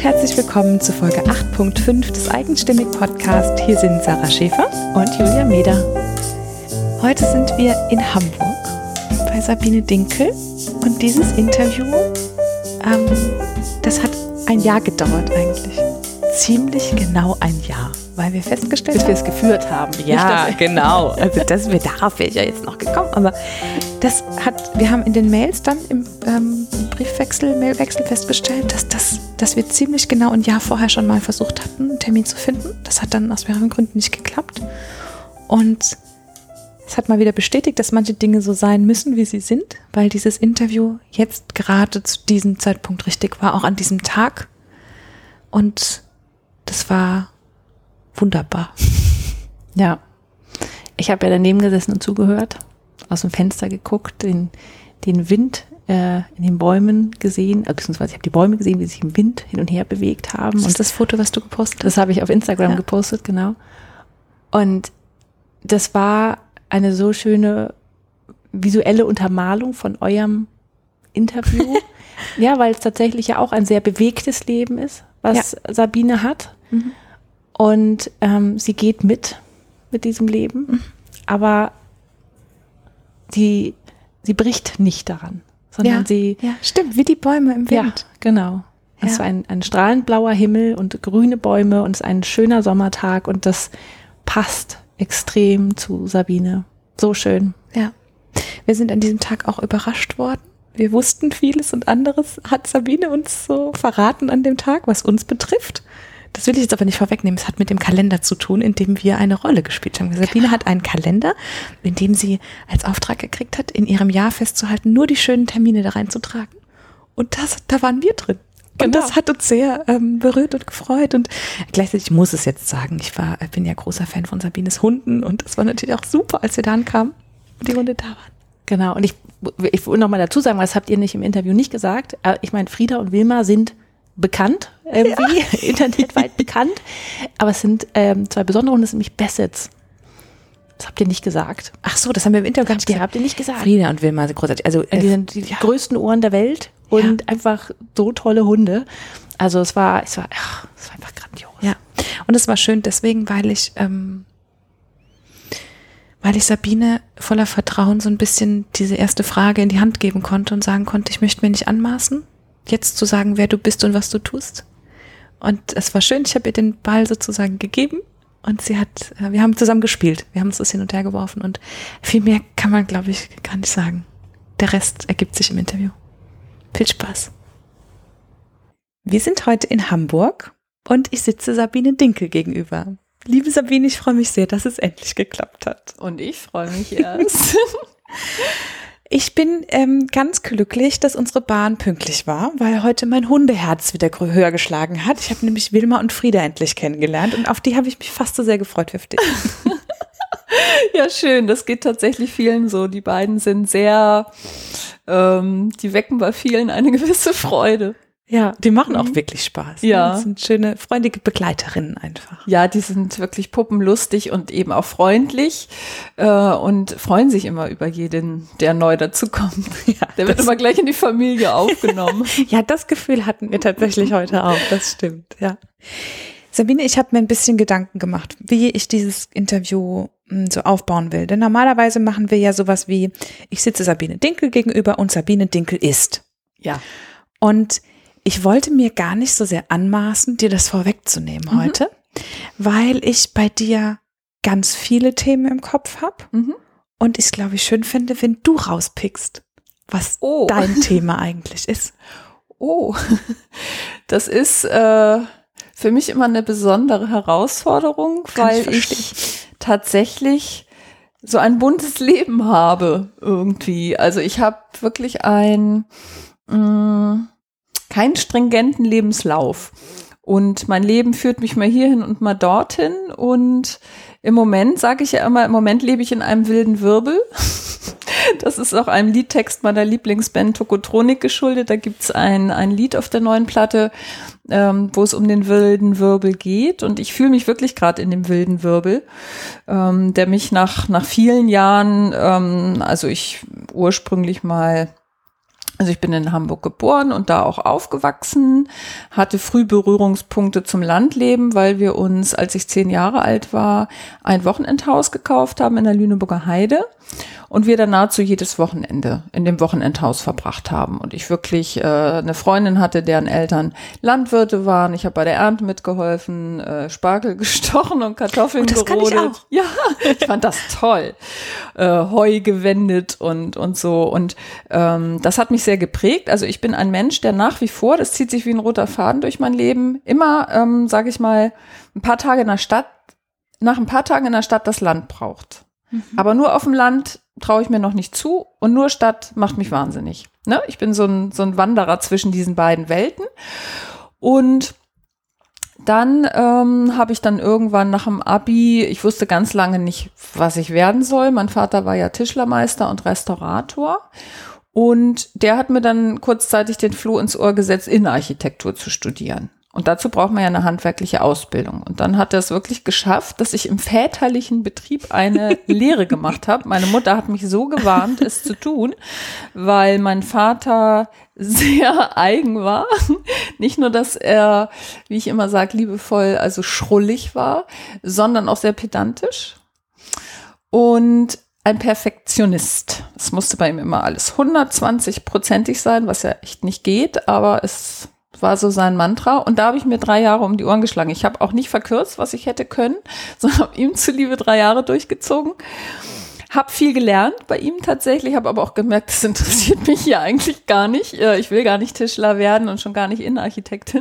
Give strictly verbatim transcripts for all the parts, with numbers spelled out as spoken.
herzlich willkommen zu Folge acht Punkt fünf des Eigenstimmig Podcast. Hier sind Sarah Schäfer und Julia Meder. Heute sind wir in Hamburg bei Sabine Dinkel und dieses Interview, ähm, das hat ein Jahr gedauert eigentlich. Ziemlich genau ein Jahr, weil wir festgestellt haben, bis wir es geführt haben. Ja, Nicht, genau. Also das, wir, darauf wäre ich ja jetzt noch gekommen. Aber das hat, wir haben in den Mails dann im ähm, Briefwechsel, Mailwechsel festgestellt, dass, das, dass wir ziemlich genau ein Jahr vorher schon mal versucht hatten, einen Termin zu finden. Das hat dann aus mehreren Gründen nicht geklappt. Und es hat mal wieder bestätigt, dass manche Dinge so sein müssen, wie sie sind, weil dieses Interview jetzt gerade zu diesem Zeitpunkt richtig war, auch an diesem Tag. Und das war wunderbar. Ja, ich habe ja daneben gesessen und zugehört, aus dem Fenster geguckt, den, den Wind äh, in den Bäumen gesehen, beziehungsweise ich habe die Bäume gesehen, wie sich im Wind hin und her bewegt haben. Das und ist das Foto, was du gepostet hast? Das habe ich auf Instagram ja. gepostet, genau. Und das war eine so schöne visuelle Untermalung von eurem Interview. Ja, weil es tatsächlich ja auch ein sehr bewegtes Leben ist, was ja. Sabine hat. Mhm. Und ähm, sie geht mit, mit diesem Leben, mhm. aber sie, sie bricht nicht daran, sondern ja. sie... Ja, stimmt, wie die Bäume im Wind. Ja, genau. Ja. Es war ein, ein strahlend blauer Himmel und grüne Bäume und es ist ein schöner Sommertag und das passt extrem zu Sabine. So schön. Ja. Wir sind an diesem Tag auch überrascht worden. Wir wussten vieles und anderes hat Sabine uns so verraten an dem Tag, was uns betrifft. Das will ich jetzt aber nicht vorwegnehmen. Es hat mit dem Kalender zu tun, in dem wir eine Rolle gespielt haben. Sabine genau. hat einen Kalender, in dem sie als Auftrag gekriegt hat, in ihrem Jahr festzuhalten, nur die schönen Termine da reinzutragen. Und das, da waren wir drin. Und genau. das hat uns sehr ähm, berührt und gefreut. Und gleichzeitig, ich muss es jetzt sagen, ich war, bin ja großer Fan von Sabines Hunden. Und es war natürlich auch super, als wir da ankamen und die Hunde da waren. Genau. Und ich, ich will noch mal dazu sagen, was habt ihr nicht im Interview nicht gesagt. Ich meine, Frieda und Wilma sind bekannt, irgendwie, ja. internetweit bekannt. Aber es sind ähm, zwei besondere Hunde, das sind nämlich Bassets. Das habt ihr nicht gesagt. Ach so, das haben wir im Interview gar nicht gesagt. Habt ihr nicht gesagt. Frieda und Wilma sind großartig. Also, äh, die sind die ja. größten Ohren der Welt und ja. einfach so tolle Hunde. Also es war, es war, ach, es war einfach grandios. Ja. Und es war schön deswegen, weil ich, ähm, weil ich Sabine voller Vertrauen so ein bisschen diese erste Frage in die Hand geben konnte und sagen konnte, ich möchte mir nicht anmaßen, jetzt zu sagen, wer du bist und was du tust. Und es war schön, ich habe ihr den Ball sozusagen gegeben und sie hat, wir haben zusammen gespielt, wir haben uns das hin und her geworfen und viel mehr kann man, glaube ich, gar nicht sagen. Der Rest ergibt sich im Interview. Viel Spaß. Wir sind heute in Hamburg und ich sitze Sabine Dinkel gegenüber. Liebe Sabine, ich freue mich sehr, dass es endlich geklappt hat. Und ich freue mich erst. Ich bin ähm, ganz glücklich, dass unsere Bahn pünktlich war, weil heute mein Hundeherz wieder höher geschlagen hat. Ich habe nämlich Wilma und Frieda endlich kennengelernt und auf die habe ich mich fast so sehr gefreut wie auf dich. Ja, schön. Das geht tatsächlich vielen so. Die beiden sind sehr, ähm, die wecken bei vielen eine gewisse Freude. Ja, die machen auch wirklich Spaß. Ja. Das sind schöne, freundliche Begleiterinnen einfach. Ja, die sind wirklich puppenlustig und eben auch freundlich äh, und freuen sich immer über jeden, der neu dazukommt. Ja, der wird immer gleich in die Familie aufgenommen. Ja, das Gefühl hatten wir tatsächlich heute auch. Das stimmt, ja. Sabine, ich habe mir ein bisschen Gedanken gemacht, wie ich dieses Interview mh, so aufbauen will. Denn normalerweise machen wir ja sowas wie, ich sitze Sabine Dinkel gegenüber und Sabine Dinkel ist. Ja. Und ich wollte mir gar nicht so sehr anmaßen, dir das vorwegzunehmen mhm. heute, weil ich bei dir ganz viele Themen im Kopf habe mhm. und ich es, glaube ich, schön finde, wenn du rauspickst, was oh. dein Thema eigentlich ist. Oh, das ist äh, für mich immer eine besondere Herausforderung, Kann weil ich, ich tatsächlich so ein buntes Leben habe irgendwie. Also ich habe wirklich ein mh, keinen stringenten Lebenslauf. Und mein Leben führt mich mal hierhin und mal dorthin. Und im Moment, sage ich ja immer, im Moment lebe ich in einem wilden Wirbel. Das ist auch einem Liedtext meiner Lieblingsband Tokotronik geschuldet. Da gibt's ein, ein Lied auf der neuen Platte, ähm, wo es um den wilden Wirbel geht. Und ich fühle mich wirklich gerade in dem wilden Wirbel, ähm, der mich nach, nach vielen Jahren, ähm, also ich ursprünglich mal Also ich bin in Hamburg geboren und da auch aufgewachsen, hatte früh Berührungspunkte zum Landleben, weil wir uns, als ich zehn Jahre alt war, ein Wochenendhaus gekauft haben in der Lüneburger Heide und wir dann nahezu jedes Wochenende in dem Wochenendhaus verbracht haben. Und ich wirklich äh, eine Freundin hatte, deren Eltern Landwirte waren. Ich habe bei der Ernte mitgeholfen, äh, Spargel gestochen und Kartoffeln oh, das gerodet. Kann ich auch. Ja, ich fand das toll. Äh, Heu gewendet und und so. Und ähm, das hat mich sehr geprägt. Also ich bin ein Mensch, der nach wie vor, das zieht sich wie ein roter Faden durch mein Leben, immer, ähm, sage ich mal, ein paar Tage in der Stadt, nach ein paar Tagen in der Stadt das Land braucht. Mhm. Aber nur auf dem Land traue ich mir noch nicht zu und nur Stadt macht mich wahnsinnig. Ne? Ich bin so ein, so ein Wanderer zwischen diesen beiden Welten. Und dann ähm, habe ich dann irgendwann nach dem Abi, ich wusste ganz lange nicht, was ich werden soll. Mein Vater war ja Tischlermeister und Restaurator. Und der hat mir dann kurzzeitig den Floh ins Ohr gesetzt, Innenarchitektur zu studieren. Und dazu braucht man ja eine handwerkliche Ausbildung. Und dann hat er es wirklich geschafft, dass ich im väterlichen Betrieb eine Lehre gemacht habe. Meine Mutter hat mich so gewarnt, es zu tun, weil mein Vater sehr eigen war. Nicht nur, dass er, wie ich immer sage, liebevoll, also schrullig war, sondern auch sehr pedantisch. Und ein Perfektionist. Es musste bei ihm immer alles hundertzwanzig-prozentig sein, was ja echt nicht geht, aber es war so sein Mantra. Und da habe ich mir drei Jahre um die Ohren geschlagen. Ich habe auch nicht verkürzt, was ich hätte können, sondern habe ihm zuliebe drei Jahre durchgezogen. Habe viel gelernt bei ihm tatsächlich, habe aber auch gemerkt, das interessiert mich hier eigentlich gar nicht. Ich will gar nicht Tischler werden und schon gar nicht Innenarchitektin.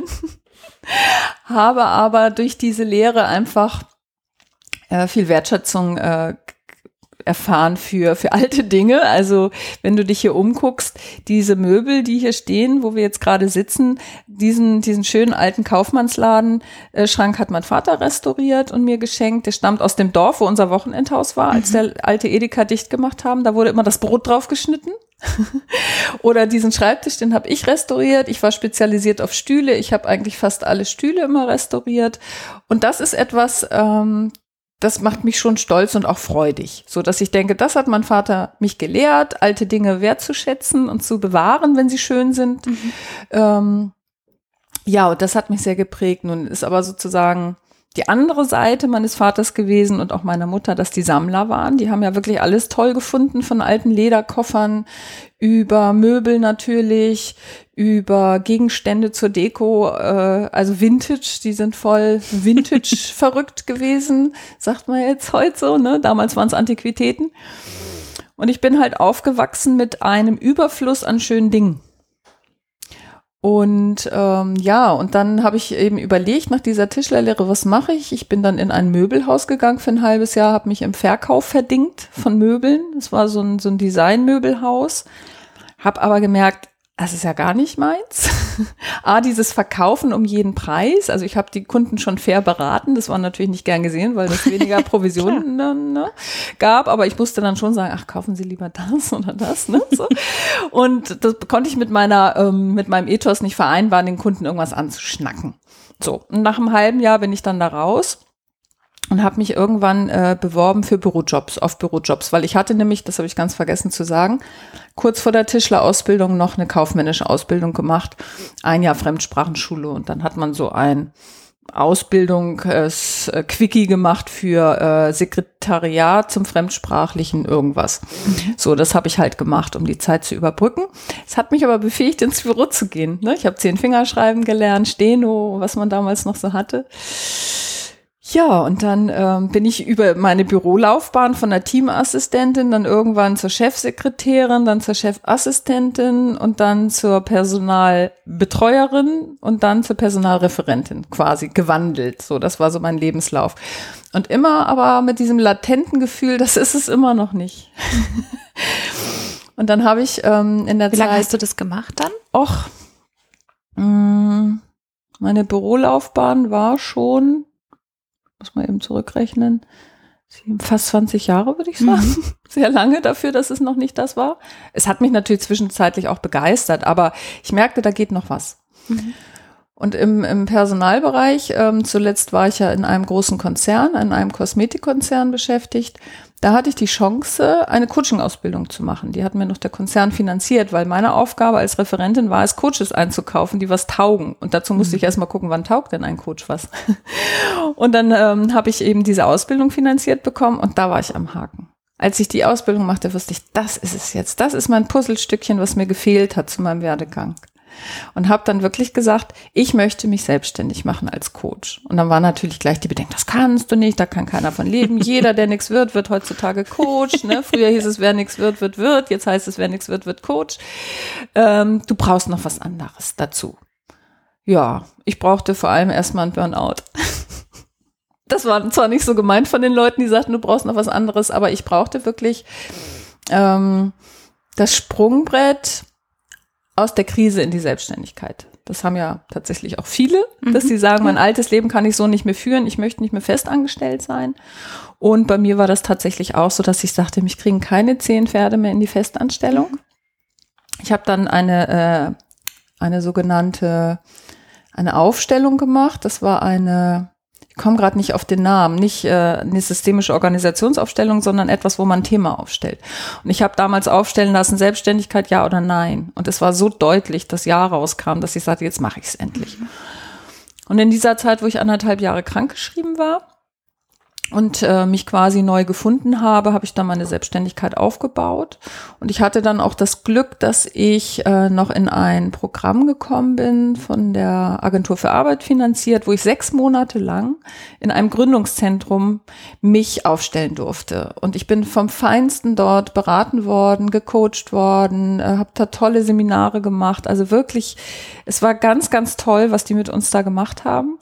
Habe aber durch diese Lehre einfach äh, viel Wertschätzung äh, erfahren für für alte Dinge. Also wenn du dich hier umguckst, diese Möbel, die hier stehen, wo wir jetzt gerade sitzen, diesen diesen schönen alten Kaufmannsladen äh, Schrank hat mein Vater restauriert und mir geschenkt. Der stammt aus dem Dorf, wo unser Wochenendhaus war, als der alte Edeka dicht gemacht haben. Da wurde immer das Brot drauf geschnitten. Oder diesen Schreibtisch, den habe ich restauriert. Ich war spezialisiert auf Stühle. Ich habe eigentlich fast alle Stühle immer restauriert. Und das ist etwas, ähm, das macht mich schon stolz und auch freudig, so dass ich denke, das hat mein Vater mich gelehrt, alte Dinge wertzuschätzen und zu bewahren, wenn sie schön sind. Mhm. Ähm, ja, und das hat mich sehr geprägt. Nun ist aber sozusagen die andere Seite meines Vaters gewesen und auch meiner Mutter, dass die Sammler waren. Die haben ja wirklich alles toll gefunden, von alten Lederkoffern über Möbel natürlich, über Gegenstände zur Deko, äh, also Vintage, die sind voll Vintage verrückt gewesen, sagt man jetzt heute so, ne? Damals waren es Antiquitäten. Und ich bin halt aufgewachsen mit einem Überfluss an schönen Dingen. Und ähm, ja, und dann habe ich eben überlegt nach dieser Tischlerlehre, was mache ich? Ich bin dann in ein Möbelhaus gegangen für ein halbes Jahr, habe mich im Verkauf verdingt von Möbeln. Das war so ein, so ein Designmöbelhaus. Habe aber gemerkt, das ist ja gar nicht meins. A, dieses Verkaufen um jeden Preis. Also ich habe die Kunden schon fair beraten. Das war natürlich nicht gern gesehen, weil es weniger Provisionen dann, ne, gab. Aber ich musste dann schon sagen, ach, kaufen Sie lieber das oder das. Ne? So. Und das konnte ich mit meiner, ähm, mit meinem Ethos nicht vereinbaren, den Kunden irgendwas anzuschnacken. So, und nach einem halben Jahr bin ich dann da raus und habe mich irgendwann äh, beworben für Bürojobs, auf Bürojobs, weil ich hatte nämlich, das habe ich ganz vergessen zu sagen, kurz vor der Tischlerausbildung noch eine kaufmännische Ausbildung gemacht, ein Jahr Fremdsprachenschule und dann hat man so ein Ausbildung, äh, Quickie gemacht für äh, Sekretariat zum fremdsprachlichen irgendwas. Mhm. So, das habe ich halt gemacht, um die Zeit zu überbrücken. Es hat mich aber befähigt, ins Büro zu gehen. Ne? Ich habe zehn Fingerschreiben gelernt, Steno, was man damals noch so hatte. Ja, und dann ähm, bin ich über meine Bürolaufbahn von der Teamassistentin dann irgendwann zur Chefsekretärin, dann zur Chefassistentin und dann zur Personalbetreuerin und dann zur Personalreferentin quasi gewandelt. So, das war so mein Lebenslauf. Und immer aber mit diesem latenten Gefühl, das ist es immer noch nicht. Und dann habe ich ähm, in der Wie Zeit... Wie lange hast du das gemacht dann? Och, mh, meine Bürolaufbahn war schon... muss man eben zurückrechnen, fast zwanzig Jahre, würde ich sagen. Mhm. Sehr lange dafür, dass es noch nicht das war. Es hat mich natürlich zwischenzeitlich auch begeistert, aber ich merkte, da geht noch was. Mhm. Und im, im Personalbereich, ähm, zuletzt war ich ja in einem großen Konzern, in einem Kosmetikkonzern beschäftigt. Da hatte ich die Chance, eine Coaching-Ausbildung zu machen. Die hat mir noch der Konzern finanziert, weil meine Aufgabe als Referentin war es, Coaches einzukaufen, die was taugen. Und dazu musste ich erstmal gucken, wann taugt denn ein Coach was? Und dann ähm, habe ich eben diese Ausbildung finanziert bekommen und da war ich am Haken. Als ich die Ausbildung machte, wusste ich, das ist es jetzt. Das ist mein Puzzlestückchen, was mir gefehlt hat zu meinem Werdegang. Und habe dann wirklich gesagt, ich möchte mich selbstständig machen als Coach. Und dann war natürlich gleich die Bedenken, das kannst du nicht, da kann keiner von leben. Jeder, der nichts wird, wird heutzutage Coach. Ne? Früher hieß es, wer nichts wird, wird, wird. Jetzt heißt es, wer nichts wird, wird Coach. Ähm, du brauchst noch was anderes dazu. Ja, ich brauchte vor allem erstmal einen Burnout. Das war zwar nicht so gemeint von den Leuten, die sagten, du brauchst noch was anderes, aber ich brauchte wirklich ähm, das Sprungbrett aus der Krise in die Selbstständigkeit. Das haben ja tatsächlich auch viele, mhm. dass sie sagen, mein altes Leben kann ich so nicht mehr führen, ich möchte nicht mehr festangestellt sein. Und bei mir war das tatsächlich auch so, dass ich sagte, mich kriegen keine zehn Pferde mehr in die Festanstellung. Ich habe dann eine, äh, eine sogenannte, eine Aufstellung gemacht. Das war eine, ich komme gerade nicht auf den Namen, nicht äh, eine systemische Organisationsaufstellung, sondern etwas, wo man ein Thema aufstellt. Und ich habe damals aufstellen lassen, Selbstständigkeit, ja oder nein. Und es war so deutlich, dass Ja rauskam, dass ich sagte, jetzt mache ich es endlich. Und in dieser Zeit, wo ich anderthalb Jahre krankgeschrieben war und äh, mich quasi neu gefunden habe, habe ich dann meine Selbstständigkeit aufgebaut. Und ich hatte dann auch das Glück, dass ich äh, noch in ein Programm gekommen bin, von der Agentur für Arbeit finanziert, wo ich sechs Monate lang in einem Gründungszentrum mich aufstellen durfte. Und ich bin vom Feinsten dort beraten worden, gecoacht worden, äh, habe da tolle Seminare gemacht. Also wirklich, es war ganz, ganz toll, was die mit uns da gemacht haben.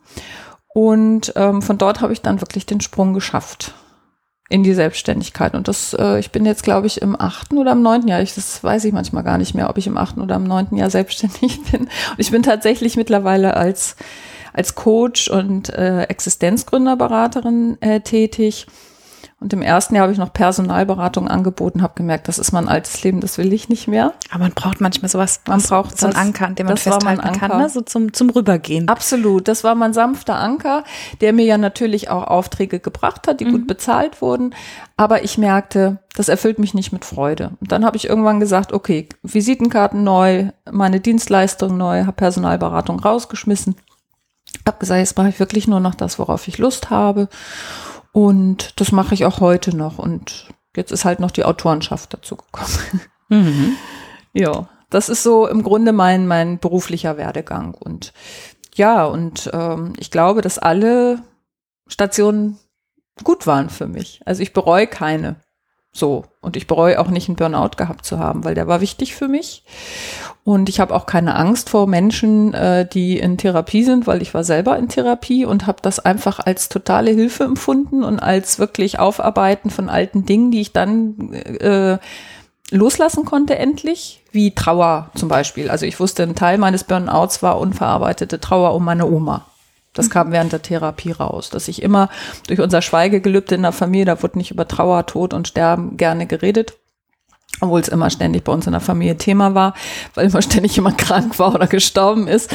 Und ähm, von dort habe ich dann wirklich den Sprung geschafft in die Selbstständigkeit. Und das, äh, ich bin jetzt, glaube ich, im achten oder im neunten Jahr. Ich, das weiß ich manchmal gar nicht mehr, ob ich im achten oder im neunten Jahr selbstständig bin. Und ich bin tatsächlich mittlerweile als als Coach und äh, Existenzgründerberaterin äh, tätig. Und im ersten Jahr habe ich noch Personalberatung angeboten, habe gemerkt, das ist mein altes Leben, das will ich nicht mehr. Aber man braucht manchmal sowas, man braucht so einen Anker, an dem man das war mein festhalten Anker. kann, ne? So zum, zum Rübergehen. Absolut, das war mein sanfter Anker, der mir ja natürlich auch Aufträge gebracht hat, die mhm. gut bezahlt wurden. Aber ich merkte, das erfüllt mich nicht mit Freude. Und dann habe ich irgendwann gesagt, okay, Visitenkarten neu, meine Dienstleistung neu, habe Personalberatung rausgeschmissen. Habe gesagt, jetzt mache ich wirklich nur noch das, worauf ich Lust habe. Und das mache ich auch heute noch. Und jetzt ist halt noch die Autorenschaft dazu gekommen. Mhm. Ja, das ist so im Grunde mein, mein beruflicher Werdegang. Und ja, und ähm, ich glaube, dass alle Stationen gut waren für mich. Also ich bereue keine. So. Und ich bereue auch nicht, einen Burnout gehabt zu haben, weil der war wichtig für mich. Und ich habe auch keine Angst vor Menschen, äh, die in Therapie sind, weil ich war selber in Therapie und habe das einfach als totale Hilfe empfunden und als wirklich Aufarbeiten von alten Dingen, die ich dann äh, loslassen konnte endlich, wie Trauer zum Beispiel. Also ich wusste, ein Teil meines Burnouts war unverarbeitete Trauer um meine Oma. Das kam während der Therapie raus, dass ich immer durch unser Schweigegelübde in der Familie, da wurde nicht über Trauer, Tod und Sterben gerne geredet, obwohl es immer ständig bei uns in der Familie Thema war, weil immer ständig jemand krank war oder gestorben ist.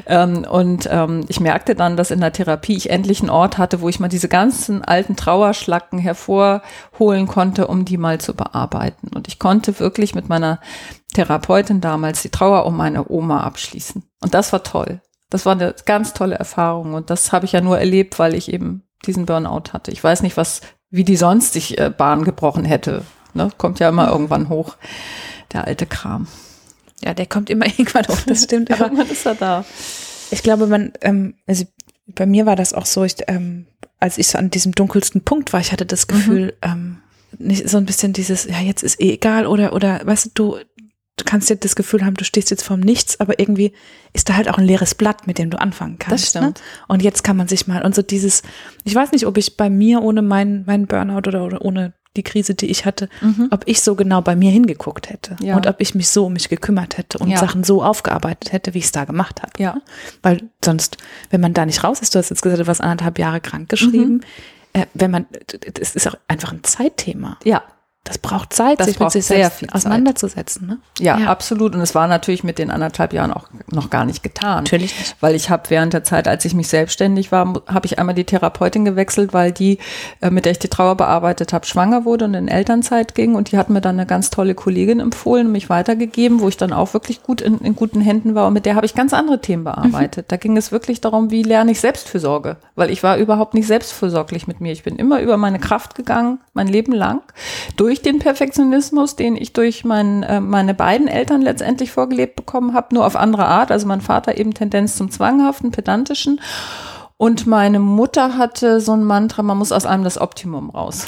Und ich merkte dann, dass in der Therapie ich endlich einen Ort hatte, wo ich mal diese ganzen alten Trauerschlacken hervorholen konnte, um die mal zu bearbeiten. Und ich konnte wirklich mit meiner Therapeutin damals die Trauer um meine Oma abschließen. Und das war toll. Das war eine ganz tolle Erfahrung und das habe ich ja nur erlebt, weil ich eben diesen Burnout hatte. Ich weiß nicht, was, wie die sonst sich äh, Bahn gebrochen hätte. Ne? Kommt ja immer irgendwann hoch, der alte Kram. Ja, der kommt immer irgendwann hoch, das stimmt. Aber irgendwann ist er da. Ich glaube, man, ähm, also bei mir war das auch so, ich, ähm, als ich so an diesem dunkelsten Punkt war, ich hatte das Gefühl, mhm. ähm, nicht so ein bisschen dieses, ja, jetzt ist eh egal oder, oder, weißt du, du, Du kannst dir das Gefühl haben, du stehst jetzt vorm Nichts, aber irgendwie ist da halt auch ein leeres Blatt, mit dem du anfangen kannst. Das stimmt. Ne? Und jetzt kann man sich mal, und so dieses, ich weiß nicht, ob ich bei mir ohne meinen mein Burnout oder, oder ohne die Krise, die ich hatte, mhm. ob ich so genau bei mir hingeguckt hätte ja. und ob ich mich so um mich gekümmert hätte und ja. Sachen so aufgearbeitet hätte, wie ich es da gemacht habe. Ja. Weil sonst, wenn man da nicht raus ist, du hast jetzt gesagt, du warst anderthalb Jahre krank geschrieben, mhm. äh, wenn man, es ist auch einfach ein Zeitthema. Ja. Das braucht Zeit, das sich braucht mit sich sehr selbst viel auseinanderzusetzen. Ne? Ja, ja, absolut. Und es war natürlich mit den anderthalb Jahren auch noch gar nicht getan. Natürlich nicht. Weil ich habe während der Zeit, als ich mich selbstständig war, habe ich einmal die Therapeutin gewechselt, weil die, äh, mit der ich die Trauer bearbeitet habe, schwanger wurde und in Elternzeit ging. Und die hat mir dann eine ganz tolle Kollegin empfohlen und mich weitergegeben, wo ich dann auch wirklich gut in, in guten Händen war. Und mit der habe ich ganz andere Themen bearbeitet. Mhm. Da ging es wirklich darum, wie lerne ich Selbstfürsorge. Weil ich war überhaupt nicht selbstfürsorglich mit mir. Ich bin immer über meine Kraft gegangen, mein Leben lang, durch den Perfektionismus, den ich durch mein, äh, meine beiden Eltern letztendlich vorgelebt bekommen habe, nur auf andere Art. Also mein Vater eben Tendenz zum Zwanghaften, Pedantischen. Und meine Mutter hatte so ein Mantra, man muss aus allem das Optimum raus.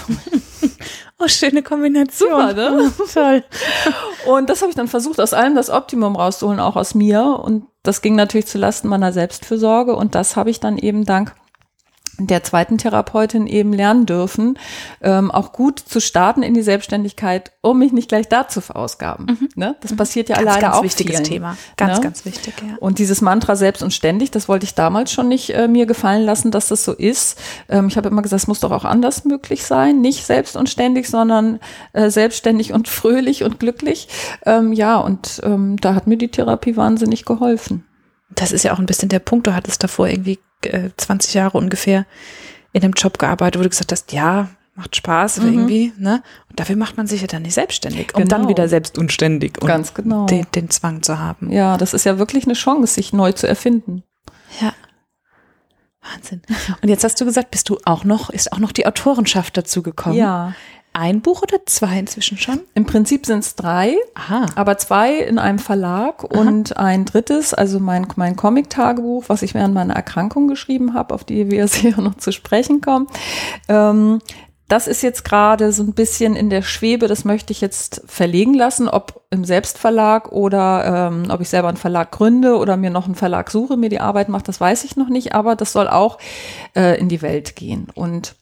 Oh, schöne Kombination. Super, ne? Toll. Und das habe ich dann versucht, aus allem das Optimum rauszuholen, auch aus mir. Und das ging natürlich zu Lasten meiner Selbstfürsorge. Und das habe ich dann eben dank der zweiten Therapeutin eben lernen dürfen, ähm, auch gut zu starten in die Selbstständigkeit, um mich nicht gleich da zu verausgaben. Mhm. Ne? Das passiert ja ganz, alleine ganz auch wichtiges vielen, Thema. Ganz, ne? ganz wichtig, ja. Und dieses Mantra selbst und ständig, das wollte ich damals schon nicht äh, mir gefallen lassen, dass das so ist. Ähm, ich habe immer gesagt, es muss doch auch anders möglich sein. Nicht selbst und ständig, sondern äh, selbstständig und fröhlich und glücklich. Ähm, ja, und ähm, da hat mir die Therapie wahnsinnig geholfen. Das ist ja auch ein bisschen der Punkt. Du hattest davor irgendwie äh, zwanzig Jahre ungefähr in einem Job gearbeitet, wo du gesagt hast, ja, macht Spaß mhm. irgendwie, ne? Und dafür macht man sich ja dann nicht selbstständig, um genau. dann wieder selbst unständig und ganz genau den, den Zwang zu haben. Ja, das ist ja wirklich eine Chance, sich neu zu erfinden. Ja. Wahnsinn. Und jetzt hast du gesagt, bist du auch noch, ist auch noch die Autorenschaft dazu gekommen? Ja. Ein Buch oder zwei inzwischen schon? Im Prinzip sind es drei, Aha. aber zwei in einem Verlag. Aha. Und ein drittes, also mein, mein Comic-Tagebuch, was ich während meiner Erkrankung geschrieben habe, auf die wir hier noch zu sprechen kommen. Ähm, das ist jetzt gerade so ein bisschen in der Schwebe, das möchte ich jetzt verlegen lassen, ob im Selbstverlag oder ähm, ob ich selber einen Verlag gründe oder mir noch einen Verlag suche, mir die Arbeit macht, das weiß ich noch nicht, aber das soll auch äh, in die Welt gehen. Und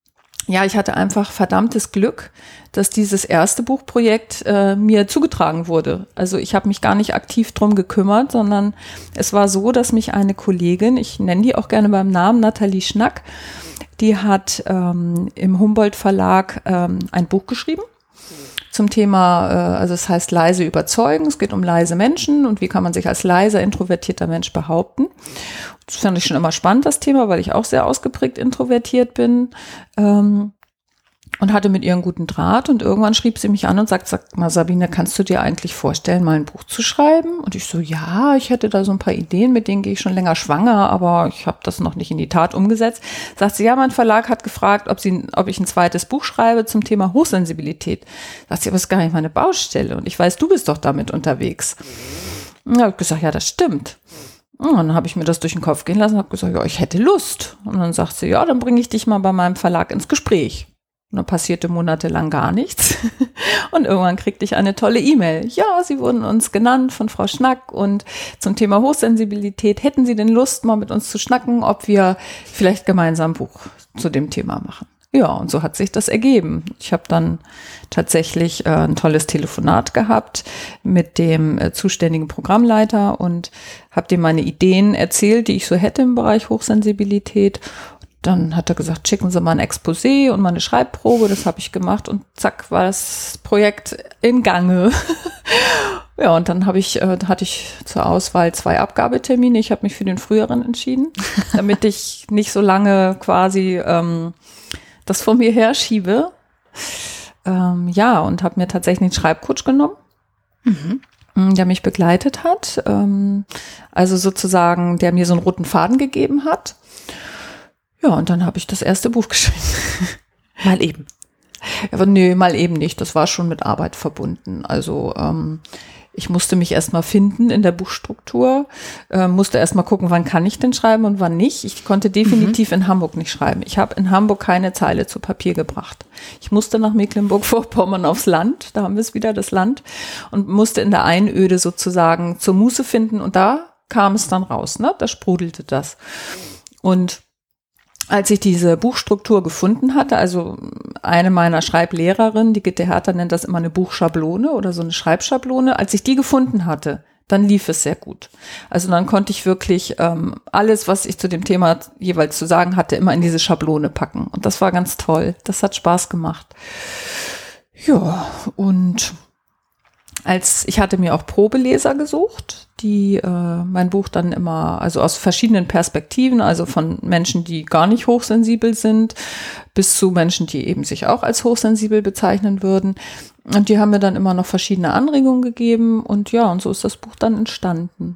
ja, ich hatte einfach verdammtes Glück, dass dieses erste Buchprojekt äh, mir zugetragen wurde. Also ich habe mich gar nicht aktiv drum gekümmert, sondern es war so, dass mich eine Kollegin, ich nenne die auch gerne beim Namen, Nathalie Schnack, die hat ähm, im Humboldt Verlag ähm, ein Buch geschrieben zum Thema, äh, also es heißt leise überzeugen, es geht um leise Menschen und wie kann man sich als leiser, introvertierter Mensch behaupten. Das fand ich schon immer spannend, das Thema, weil ich auch sehr ausgeprägt introvertiert bin. Ähm, und hatte mit ihr einen guten Draht und irgendwann schrieb sie mich an und sagt, sag mal Sabine, kannst du dir eigentlich vorstellen, mal ein Buch zu schreiben? Und ich so, ja, ich hätte da so ein paar Ideen, mit denen gehe ich schon länger schwanger, aber ich habe das noch nicht in die Tat umgesetzt. Sagt sie, ja, mein Verlag hat gefragt, ob sie, ob ich ein zweites Buch schreibe zum Thema Hochsensibilität. Sagt sie, aber das ist gar nicht meine Baustelle und ich weiß, du bist doch damit unterwegs. Und da habe ich gesagt, ja, das stimmt. Und dann habe ich mir das durch den Kopf gehen lassen und habe gesagt, ja, ich hätte Lust. Und dann sagt sie, ja, dann bringe ich dich mal bei meinem Verlag ins Gespräch. Und dann passierte monatelang gar nichts. Und irgendwann kriegte ich eine tolle E-Mail. Ja, Sie wurden uns genannt von Frau Schnack und zum Thema Hochsensibilität. Hätten Sie denn Lust, mal mit uns zu schnacken, ob wir vielleicht gemeinsam ein Buch zu dem Thema machen? Ja, und so hat sich das ergeben. Ich habe dann tatsächlich äh, ein tolles Telefonat gehabt mit dem äh, zuständigen Programmleiter und habe dem meine Ideen erzählt, die ich so hätte im Bereich Hochsensibilität. Dann hat er gesagt, schicken Sie mal ein Exposé und mal eine Schreibprobe. Das habe ich gemacht und zack, war das Projekt in Gange. Ja, und dann habe ich, äh, hatte ich zur Auswahl zwei Abgabetermine. Ich habe mich für den früheren entschieden, damit ich nicht so lange quasi ähm, das vor mir herschiebe. Ähm, ja, und habe mir tatsächlich einen Schreibcoach genommen, mhm. der mich begleitet hat. Ähm, also sozusagen, der mir so einen roten Faden gegeben hat. Ja, und dann habe ich das erste Buch geschrieben. Mal eben. Aber nee, mal eben nicht. Das war schon mit Arbeit verbunden. Also ähm, ich musste mich erstmal finden in der Buchstruktur, äh, musste erstmal gucken, wann kann ich denn schreiben und wann nicht. Ich konnte definitiv mhm. in Hamburg nicht schreiben. Ich habe in Hamburg keine Zeile zu Papier gebracht. Ich musste nach Mecklenburg-Vorpommern aufs Land, da haben wir es wieder, das Land, und musste in der Einöde sozusagen zur Muße finden und da kam es dann raus, ne? Da sprudelte das. Und als ich diese Buchstruktur gefunden hatte, also eine meiner Schreiblehrerinnen, die Gitte Hertha nennt das immer eine Buchschablone oder so eine Schreibschablone, als ich die gefunden hatte, dann lief es sehr gut. Also dann konnte ich wirklich ähm, alles, was ich zu dem Thema jeweils zu sagen hatte, immer in diese Schablone packen. Und das war ganz toll. Das hat Spaß gemacht. Ja, und als ich hatte mir auch Probeleser gesucht, die äh, mein Buch dann immer, also aus verschiedenen Perspektiven, also von Menschen, die gar nicht hochsensibel sind, bis zu Menschen, die eben sich auch als hochsensibel bezeichnen würden. Und die haben mir dann immer noch verschiedene Anregungen gegeben und ja, und so ist das Buch dann entstanden.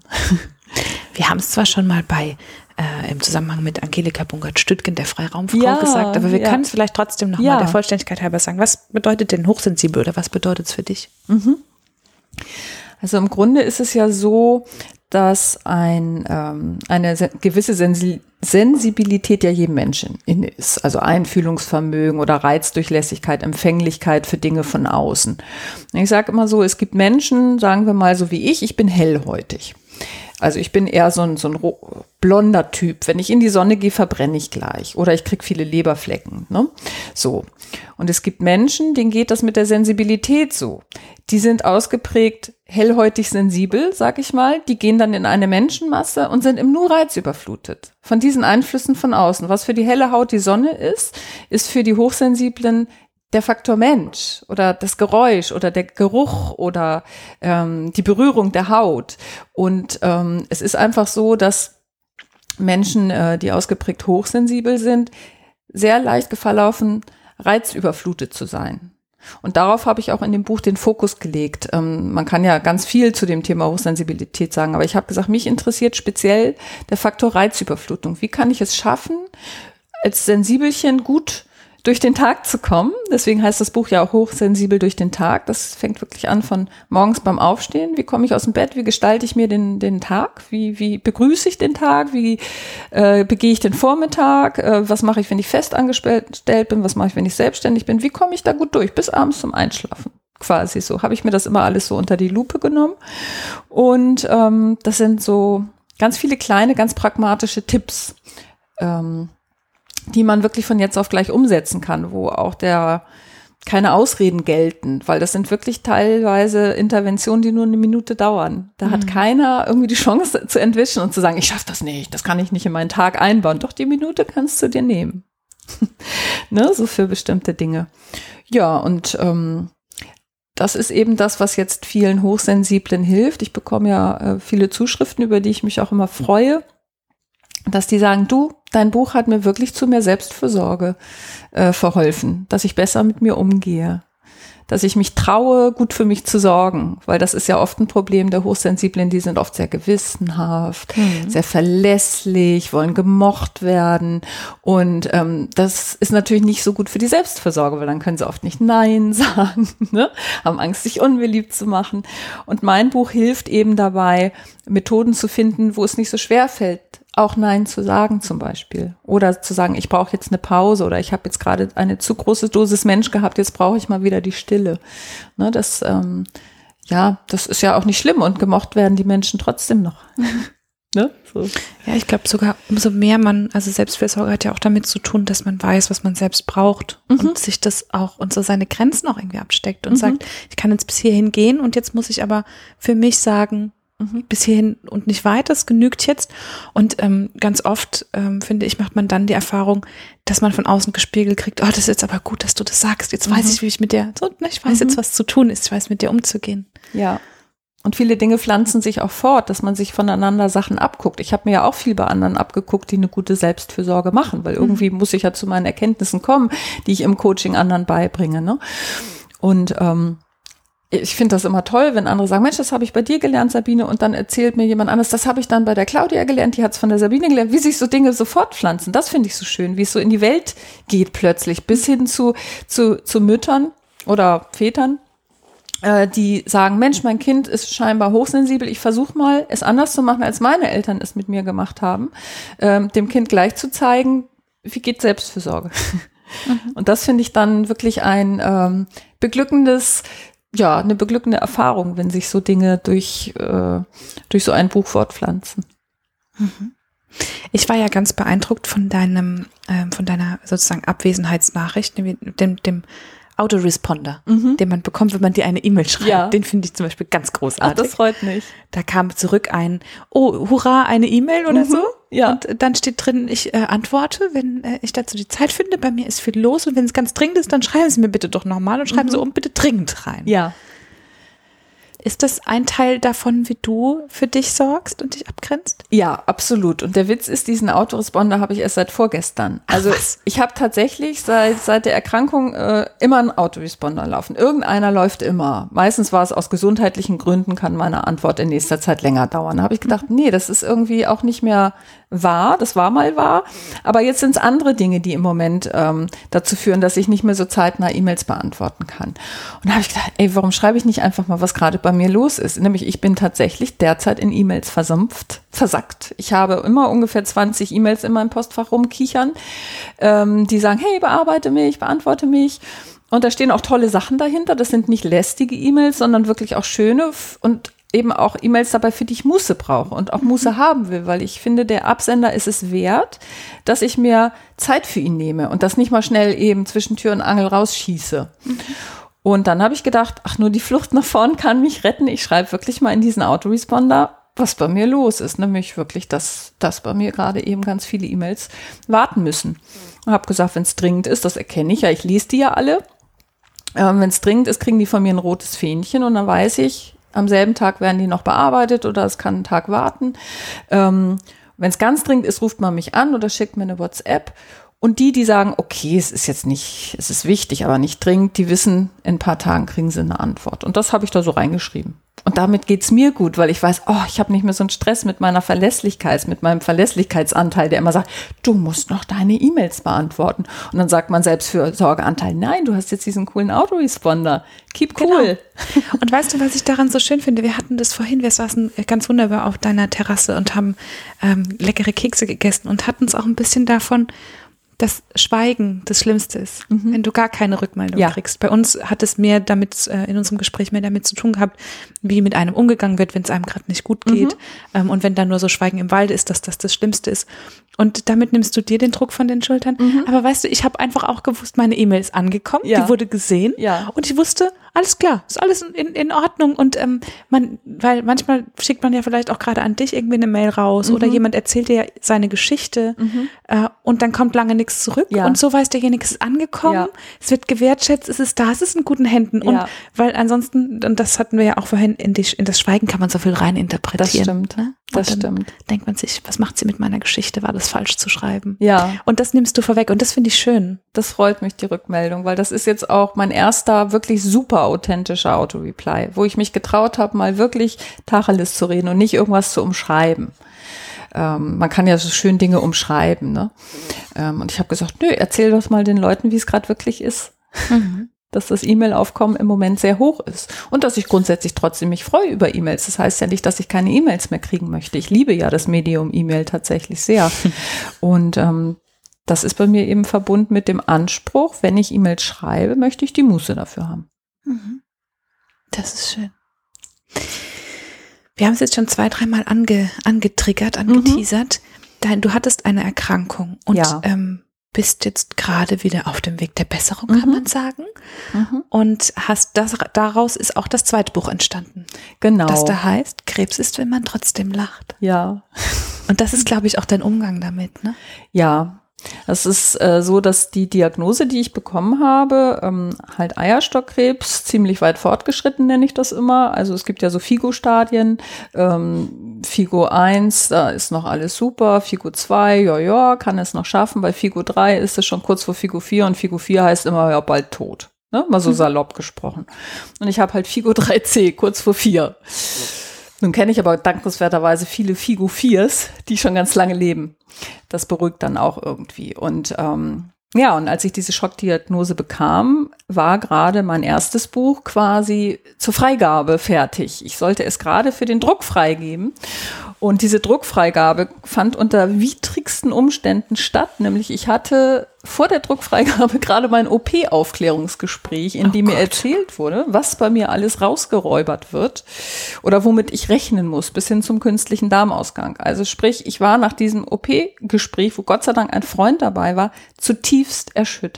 Wir haben es zwar schon mal bei äh, im Zusammenhang mit Angelika Bungert-Stüttgen, der Freiraumfrau, ja, gesagt, aber wir ja. können es vielleicht trotzdem noch ja. mal der Vollständigkeit halber sagen. Was bedeutet denn hochsensibel oder was bedeutet es für dich? Mhm. Also im Grunde ist es ja so, dass ein, ähm, eine se- gewisse Sensi- Sensibilität ja jedem Menschen inne ist. Also Einfühlungsvermögen oder Reizdurchlässigkeit, Empfänglichkeit für Dinge von außen. Ich sage immer so, es gibt Menschen, sagen wir mal so wie ich, ich bin hellhäutig. Also ich bin eher so ein, so ein ro- blonder Typ. Wenn ich in die Sonne gehe, verbrenne ich gleich. Oder ich kriege viele Leberflecken. Ne? So. Und es gibt Menschen, denen geht das mit der Sensibilität so. Die sind ausgeprägt hellhäutig sensibel, sag ich mal. Die gehen dann in eine Menschenmasse und sind im nur reizüberflutet. Von diesen Einflüssen von außen. Was für die helle Haut die Sonne ist, ist für die Hochsensiblen der Faktor Mensch oder das Geräusch oder der Geruch oder ähm, die Berührung der Haut. Und ähm, es ist einfach so, dass Menschen, äh, die ausgeprägt hochsensibel sind, sehr leicht Gefahr laufen, reizüberflutet zu sein. Und darauf habe ich auch in dem Buch den Fokus gelegt. Ähm, man kann ja ganz viel zu dem Thema Hochsensibilität sagen, aber ich habe gesagt, mich interessiert speziell der Faktor Reizüberflutung. Wie kann ich es schaffen, als Sensibelchen gut durch den Tag zu kommen? Deswegen heißt das Buch ja auch hochsensibel durch den Tag. Das fängt wirklich an von morgens beim Aufstehen. Wie komme ich aus dem Bett? Wie gestalte ich mir den, den Tag? Wie, wie begrüße ich den Tag? Wie äh, begehe ich den Vormittag? Äh, was mache ich, wenn ich fest angestellt bin? Was mache ich, wenn ich selbstständig bin? Wie komme ich da gut durch? Bis abends zum Einschlafen. Quasi so. Habe ich mir das immer alles so unter die Lupe genommen. Und ähm, das sind so ganz viele kleine, ganz pragmatische Tipps, ähm, die man wirklich von jetzt auf gleich umsetzen kann, wo auch der keine Ausreden gelten, weil das sind wirklich teilweise Interventionen, die nur eine Minute dauern. Da mhm. hat keiner irgendwie die Chance zu entwischen und zu sagen, ich schaffe das nicht, das kann ich nicht in meinen Tag einbauen. Doch, die Minute kannst du dir nehmen. Ne, so für bestimmte Dinge. Ja, und ähm, das ist eben das, was jetzt vielen Hochsensiblen hilft. Ich bekomme ja äh, viele Zuschriften, über die ich mich auch immer freue, dass die sagen, du, dein Buch hat mir wirklich zu mehr Selbstfürsorge äh, verholfen, dass ich besser mit mir umgehe, dass ich mich traue, gut für mich zu sorgen, weil das ist ja oft ein Problem der Hochsensiblen, die sind oft sehr gewissenhaft, mhm. sehr verlässlich, wollen gemocht werden und ähm, das ist natürlich nicht so gut für die Selbstfürsorge, weil dann können sie oft nicht Nein sagen, ne? Haben Angst, sich unbeliebt zu machen und mein Buch hilft eben dabei, Methoden zu finden, wo es nicht so schwer fällt, auch Nein zu sagen zum Beispiel. Oder zu sagen, ich brauche jetzt eine Pause oder ich habe jetzt gerade eine zu große Dosis Mensch gehabt, jetzt brauche ich mal wieder die Stille. Ne, das, ähm, ja, das ist ja auch nicht schlimm und gemocht werden die Menschen trotzdem noch. Ne? So. Ja, ich glaube sogar, umso mehr man, also Selbstfürsorge hat ja auch damit zu tun, dass man weiß, was man selbst braucht mhm. und sich das auch und so seine Grenzen auch irgendwie absteckt und mhm. sagt, ich kann jetzt bis hierhin gehen und jetzt muss ich aber für mich sagen, Mhm. bis hierhin und nicht weiter, das genügt jetzt. Und ähm, ganz oft, ähm, finde ich, macht man dann die Erfahrung, dass man von außen gespiegelt kriegt, oh, das ist jetzt aber gut, dass du das sagst, jetzt mhm. weiß ich, wie ich mit dir, so, ne, ich weiß mhm. jetzt, was zu tun ist, ich weiß, mit dir umzugehen. Ja, und viele Dinge pflanzen sich auch fort, dass man sich voneinander Sachen abguckt. Ich habe mir ja auch viel bei anderen abgeguckt, die eine gute Selbstfürsorge machen, weil irgendwie mhm. muss ich ja zu meinen Erkenntnissen kommen, die ich im Coaching anderen beibringe. Ne? Und ähm, ich finde das immer toll, wenn andere sagen, Mensch, das habe ich bei dir gelernt, Sabine, und dann erzählt mir jemand anderes, das habe ich dann bei der Claudia gelernt, die hat es von der Sabine gelernt, wie sich so Dinge so fortpflanzen. Das finde ich so schön, wie es so in die Welt geht plötzlich, bis hin zu, zu, zu Müttern oder Vätern, äh, die sagen, Mensch, mein Kind ist scheinbar hochsensibel, ich versuche mal, es anders zu machen, als meine Eltern es mit mir gemacht haben, ähm, dem Kind gleich zu zeigen, wie geht Selbstfürsorge. Mhm. Und das finde ich dann wirklich ein ähm, beglückendes ja, eine beglückende Erfahrung, wenn sich so Dinge durch, äh, durch so ein Buch fortpflanzen. Ich war ja ganz beeindruckt von deinem, ähm, von deiner sozusagen Abwesenheitsnachricht, dem, dem Autoresponder, Mhm. den man bekommt, wenn man dir eine E-Mail schreibt. Ja. Den finde ich zum Beispiel ganz Ach, großartig. das freut mich. Da kam zurück ein, oh, hurra, eine E-Mail oder Mhm. so. Ja. Und dann steht drin, ich äh, antworte, wenn äh, ich dazu die Zeit finde. Bei mir ist viel los und wenn es ganz dringend ist, dann schreiben Sie mir bitte doch nochmal und schreiben Mhm. Sie um bitte dringend rein. Ja. Ist das ein Teil davon, wie du für dich sorgst und dich abgrenzt? Ja, absolut. Und der Witz ist, diesen Autoresponder habe ich erst seit vorgestern. Also was? ich habe tatsächlich seit seit der Erkrankung äh, immer einen Autoresponder laufen. Irgendeiner läuft immer. Meistens war es aus gesundheitlichen Gründen, kann meine Antwort in nächster Zeit länger dauern. Da habe ich gedacht, nee, das ist irgendwie auch nicht mehr wahr. Das war mal wahr. Aber jetzt sind es andere Dinge, die im Moment ähm, dazu führen, dass ich nicht mehr so zeitnah E-Mails beantworten kann. Und da habe ich gedacht, ey, warum schreibe ich nicht einfach mal, was gerade bei mir los ist? Nämlich, ich bin tatsächlich derzeit in E-Mails versumpft, versackt. Ich habe immer ungefähr zwanzig E-Mails in meinem Postfach rumkichern, ähm, die sagen, hey, bearbeite mich, beantworte mich. Und da stehen auch tolle Sachen dahinter. Das sind nicht lästige E-Mails, sondern wirklich auch schöne und eben auch E-Mails dabei, für die ich Muße brauche und auch Muße haben will, weil ich finde, der Absender ist es wert, dass ich mir Zeit für ihn nehme und das nicht mal schnell eben zwischen Tür und Angel rausschieße. Mhm. Und dann habe ich gedacht, ach, nur die Flucht nach vorn kann mich retten. Ich schreibe wirklich mal in diesen Autoresponder, was bei mir los ist. Nämlich wirklich, dass, dass bei mir gerade eben ganz viele E-Mails warten müssen. Und habe gesagt, wenn es dringend ist, das erkenne ich ja, ich lese die ja alle. Ähm, wenn es dringend ist, kriegen die von mir ein rotes Fähnchen und dann weiß ich, am selben Tag werden die noch bearbeitet oder es kann einen Tag warten. Ähm, wenn es ganz dringend ist, ruft man mich an oder schickt mir eine WhatsApp. Und die, die sagen, okay, es ist jetzt nicht, es ist wichtig, aber nicht dringend, die wissen, in ein paar Tagen kriegen sie eine Antwort. Und das habe ich da so reingeschrieben. Und damit geht's mir gut, weil ich weiß, oh, ich habe nicht mehr so einen Stress mit meiner Verlässlichkeit, mit meinem Verlässlichkeitsanteil, der immer sagt, du musst noch deine E-Mails beantworten. Und dann sagt man Selbstfürsorgeanteil, nein, du hast jetzt diesen coolen Autoresponder. Keep cool. Genau. Und weißt du, was ich daran so schön finde? Wir hatten das vorhin, wir saßen ganz wunderbar auf deiner Terrasse und haben ähm, leckere Kekse gegessen und hatten es auch ein bisschen davon, dass Schweigen das Schlimmste ist, mhm. wenn du gar keine Rückmeldung ja. kriegst. Bei uns hat es mehr damit, äh, in unserem Gespräch mehr damit zu tun gehabt, wie mit einem umgegangen wird, wenn es einem gerade nicht gut geht. Mhm. Ähm, und wenn dann nur so Schweigen im Walde ist, dass das das Schlimmste ist. Und damit nimmst du dir den Druck von den Schultern. Mhm. Aber weißt du, ich habe einfach auch gewusst, meine E-Mail ist angekommen, ja. die wurde gesehen ja. und ich wusste, alles klar, ist alles in, in Ordnung. Und ähm, man, weil manchmal schickt man ja vielleicht auch gerade an dich irgendwie eine Mail raus mhm. oder jemand erzählt dir seine Geschichte mhm. äh, und dann kommt lange nichts zurück ja. und so weiß derjenige, es ist angekommen, ja. es wird gewertschätzt, es ist da, es ist in guten Händen. Ja. Und weil ansonsten, und das hatten wir ja auch vorhin, in, die, in das Schweigen kann man so viel reininterpretieren. Das stimmt, ne? das dann stimmt. Denkt man sich, was macht sie mit meiner Geschichte? War das falsch zu schreiben? Ja. Und das nimmst du vorweg und das finde ich schön. Das freut mich, die Rückmeldung, weil das ist jetzt auch mein erster wirklich super authentischer Auto-Reply, wo ich mich getraut habe, mal wirklich Tacheles zu reden und nicht irgendwas zu umschreiben. Ähm, man kann ja so schön Dinge umschreiben, ne? Ähm, und ich habe gesagt, nö, erzähl doch mal den Leuten, wie es gerade wirklich ist. Mhm. Dass das E-Mail-Aufkommen im Moment sehr hoch ist und dass ich grundsätzlich trotzdem mich freue über E-Mails. Das heißt ja nicht, dass ich keine E-Mails mehr kriegen möchte. Ich liebe ja das Medium E-Mail tatsächlich sehr. Und ähm, das ist bei mir eben verbunden mit dem Anspruch, wenn ich E-Mails schreibe, möchte ich die Muße dafür haben. Mhm. Das ist schön. Wir haben es jetzt schon zwei, dreimal ange, angetriggert, angeteasert. Mhm. Dein, du hattest eine Erkrankung und ja. ähm, bist jetzt gerade wieder auf dem Weg der Besserung, kann mhm. man sagen. Mhm. Und hast das, daraus ist auch das zweite Buch entstanden. Genau. Das da heißt, Krebs ist, wenn man trotzdem lacht. Ja. Und das ist, glaube ich, auch dein Umgang damit, ne? Ja. Es ist äh, so, dass die Diagnose, die ich bekommen habe, ähm, halt Eierstockkrebs, ziemlich weit fortgeschritten nenne ich das immer. Also es gibt ja so FIGO-Stadien, ähm, FIGO eins, da ist noch alles super, FIGO zwei, ja, ja, kann es noch schaffen. Bei FIGO drei ist es schon kurz vor FIGO vier und FIGO vier heißt immer, ja, bald tot. Ne? Mal so salopp gesprochen. Und ich habe halt FIGO drei C, kurz vor vier. Nun kenne ich aber dankenswerterweise viele FIGO viers, die schon ganz lange leben. Das beruhigt dann auch irgendwie. Und ähm, ja, und als ich diese Schockdiagnose bekam, war gerade mein erstes Buch quasi zur Freigabe fertig. Ich sollte es gerade für den Druck freigeben. Und diese Druckfreigabe fand unter widrigsten Umständen statt. Nämlich ich hatte vor der Druckfreigabe gerade mein O P-Aufklärungsgespräch, in dem oh mir erzählt wurde, was bei mir alles rausgeräubert wird oder womit ich rechnen muss, bis hin zum künstlichen Darmausgang. Also sprich, ich war nach diesem O P-Gespräch, wo Gott sei Dank ein Freund dabei war, zutiefst erschüttert.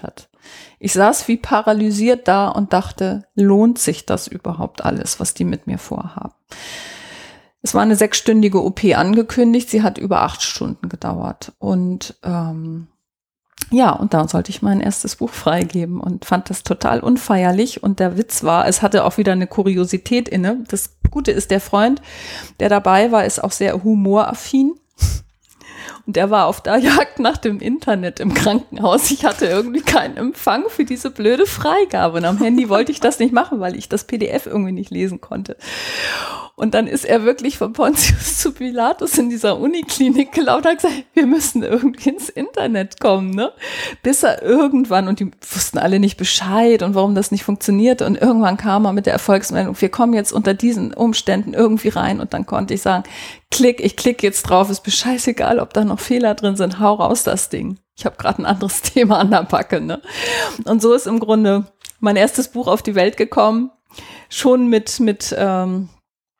Ich saß wie paralysiert da und dachte, lohnt sich das überhaupt alles, was die mit mir vorhaben? Es war eine sechsstündige O P angekündigt, sie hat über acht Stunden gedauert. Und ähm, ja, und da sollte ich mein erstes Buch freigeben und fand das total unfeierlich. Und der Witz war, es hatte auch wieder eine Kuriosität inne. Das Gute ist, der Freund, der dabei war, ist auch sehr humoraffin. Und der war auf der Jagd nach dem Internet im Krankenhaus. Ich hatte irgendwie keinen Empfang für diese blöde Freigabe. Und am Handy wollte ich das nicht machen, weil ich das P D F irgendwie nicht lesen konnte. Und dann ist er wirklich von Pontius zu Pilatus in dieser Uniklinik gelaufen und hat gesagt, wir müssen irgendwie ins Internet kommen, ne? Bis er irgendwann, und die wussten alle nicht Bescheid und warum das nicht funktionierte. Und irgendwann kam er mit der Erfolgsmeldung, wir kommen jetzt unter diesen Umständen irgendwie rein. Und dann konnte ich sagen, klick, ich klicke jetzt drauf, ist mir scheißegal, ob da noch Fehler drin sind, hau raus das Ding. Ich habe gerade ein anderes Thema an der Backe, ne? Und so ist im Grunde mein erstes Buch auf die Welt gekommen, schon mit, mit, ähm,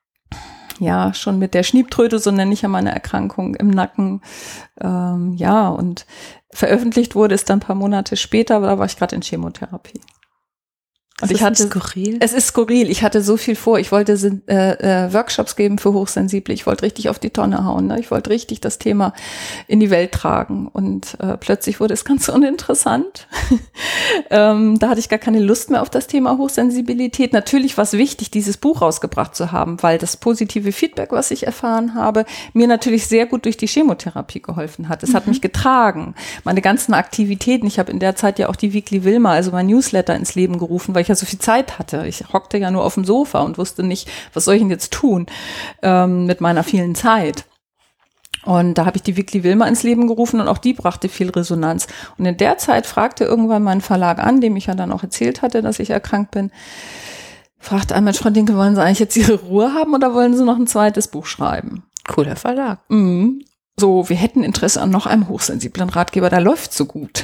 ja, schon mit der Schniebtröte, so nenne ich ja meine Erkrankung im Nacken. Ähm, ja, und veröffentlicht wurde es dann ein paar Monate später, aber da war ich gerade in Chemotherapie. Und ich hatte, skurril? Es ist skurril. Ich hatte so viel vor. Ich wollte äh, äh, Workshops geben für Hochsensible. Ich wollte richtig auf die Tonne hauen. Ne? Ich wollte richtig das Thema in die Welt tragen. Und äh, plötzlich wurde es ganz uninteressant. ähm, da hatte ich gar keine Lust mehr auf das Thema Hochsensibilität. Natürlich war es wichtig, dieses Buch rausgebracht zu haben, weil das positive Feedback, was ich erfahren habe, mir natürlich sehr gut durch die Chemotherapie geholfen hat. Es mhm. hat mich getragen. Meine ganzen Aktivitäten. Ich habe in der Zeit ja auch die Weekly Wilma, also mein Newsletter, ins Leben gerufen, weil ich ja so viel Zeit hatte. Ich hockte ja nur auf dem Sofa und wusste nicht, was soll ich denn jetzt tun ähm, mit meiner vielen Zeit. Und da habe ich die Weekly Wilma ins Leben gerufen und auch die brachte viel Resonanz. Und in der Zeit fragte irgendwann mein Verlag an, dem ich ja dann auch erzählt hatte, dass ich erkrankt bin, fragte einmal, Frau Dinkel, wollen Sie eigentlich jetzt Ihre Ruhe haben oder wollen Sie noch ein zweites Buch schreiben? Cooler Verlag. Mhm. So, wir hätten Interesse an noch einem hochsensiblen Ratgeber, der läuft so gut.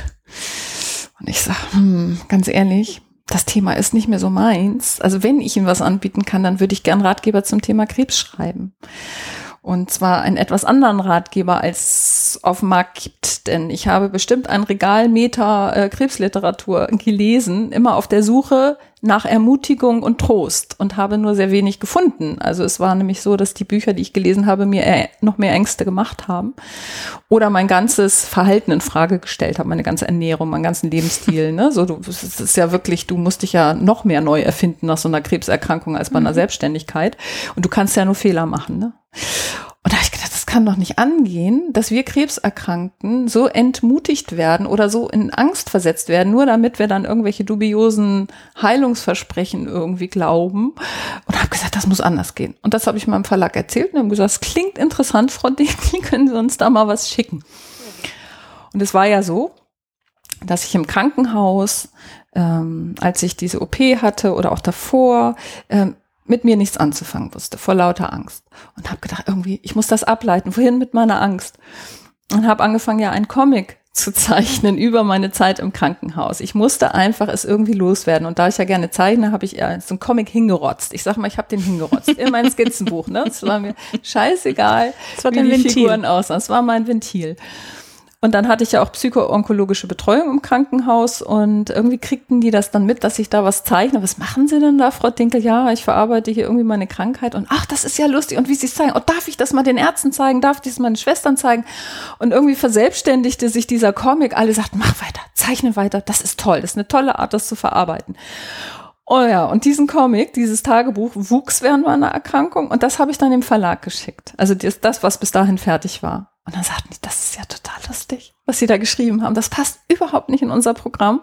Und ich sage, hm, ganz ehrlich, das Thema ist nicht mehr so meins. Also wenn ich ihm was anbieten kann, dann würde ich gern Ratgeber zum Thema Krebs schreiben. Und zwar einen etwas anderen Ratgeber, als auf dem Markt gibt. Denn ich habe bestimmt ein Regalmeter äh, Krebsliteratur gelesen, immer auf der Suche nach Ermutigung und Trost und habe nur sehr wenig gefunden. Also es war nämlich so, dass die Bücher, die ich gelesen habe, mir äh, noch mehr Ängste gemacht haben oder mein ganzes Verhalten in Frage gestellt haben, meine ganze Ernährung, meinen ganzen Lebensstil. Ne? So, du, es ist ja wirklich, du musst dich ja noch mehr neu erfinden nach so einer Krebserkrankung als bei einer mhm. Selbstständigkeit. Und du kannst ja nur Fehler machen. Ne? Und da habe ich gedacht, das kann doch nicht angehen, dass wir Krebserkrankten so entmutigt werden oder so in Angst versetzt werden, nur damit wir dann irgendwelche dubiosen Heilungsversprechen irgendwie glauben. Und habe gesagt, das muss anders gehen. Und das habe ich meinem Verlag erzählt und haben gesagt, das klingt interessant, Frau Dinkel, können Sie uns da mal was schicken? Und es war ja so, dass ich im Krankenhaus, ähm, als ich diese O P hatte oder auch davor, ähm, mit mir nichts anzufangen wusste, vor lauter Angst. Und habe gedacht, irgendwie, ich muss das ableiten. Wohin mit meiner Angst? Und habe angefangen, ja, einen Comic zu zeichnen über meine Zeit im Krankenhaus. Ich musste einfach es irgendwie loswerden. Und da ich ja gerne zeichne, habe ich eher so einen Comic hingerotzt. Ich sag mal, ich habe den hingerotzt. In mein Skizzenbuch. Ne? Es war mir scheißegal, das war wie die Ventil. Figuren aussahen. Es war mein Ventil. Und dann hatte ich ja auch psycho-onkologische Betreuung im Krankenhaus und irgendwie kriegten die das dann mit, dass ich da was zeichne. Was machen Sie denn da, Frau Dinkel? Ja, ich verarbeite hier irgendwie meine Krankheit und ach, das ist ja lustig und wie Sie es zeigen. Oh, darf ich das mal den Ärzten zeigen? Darf ich das meinen Schwestern zeigen? Und irgendwie verselbstständigte sich dieser Comic. Alle sagten, mach weiter, zeichne weiter. Das ist toll. Das ist eine tolle Art, das zu verarbeiten. Oh ja, und diesen Comic, dieses Tagebuch wuchs während meiner Erkrankung und das habe ich dann dem Verlag geschickt. Also das, das, was bis dahin fertig war. Und dann sagten die, das ist ja total lustig, was sie da geschrieben haben. Das passt überhaupt nicht in unser Programm.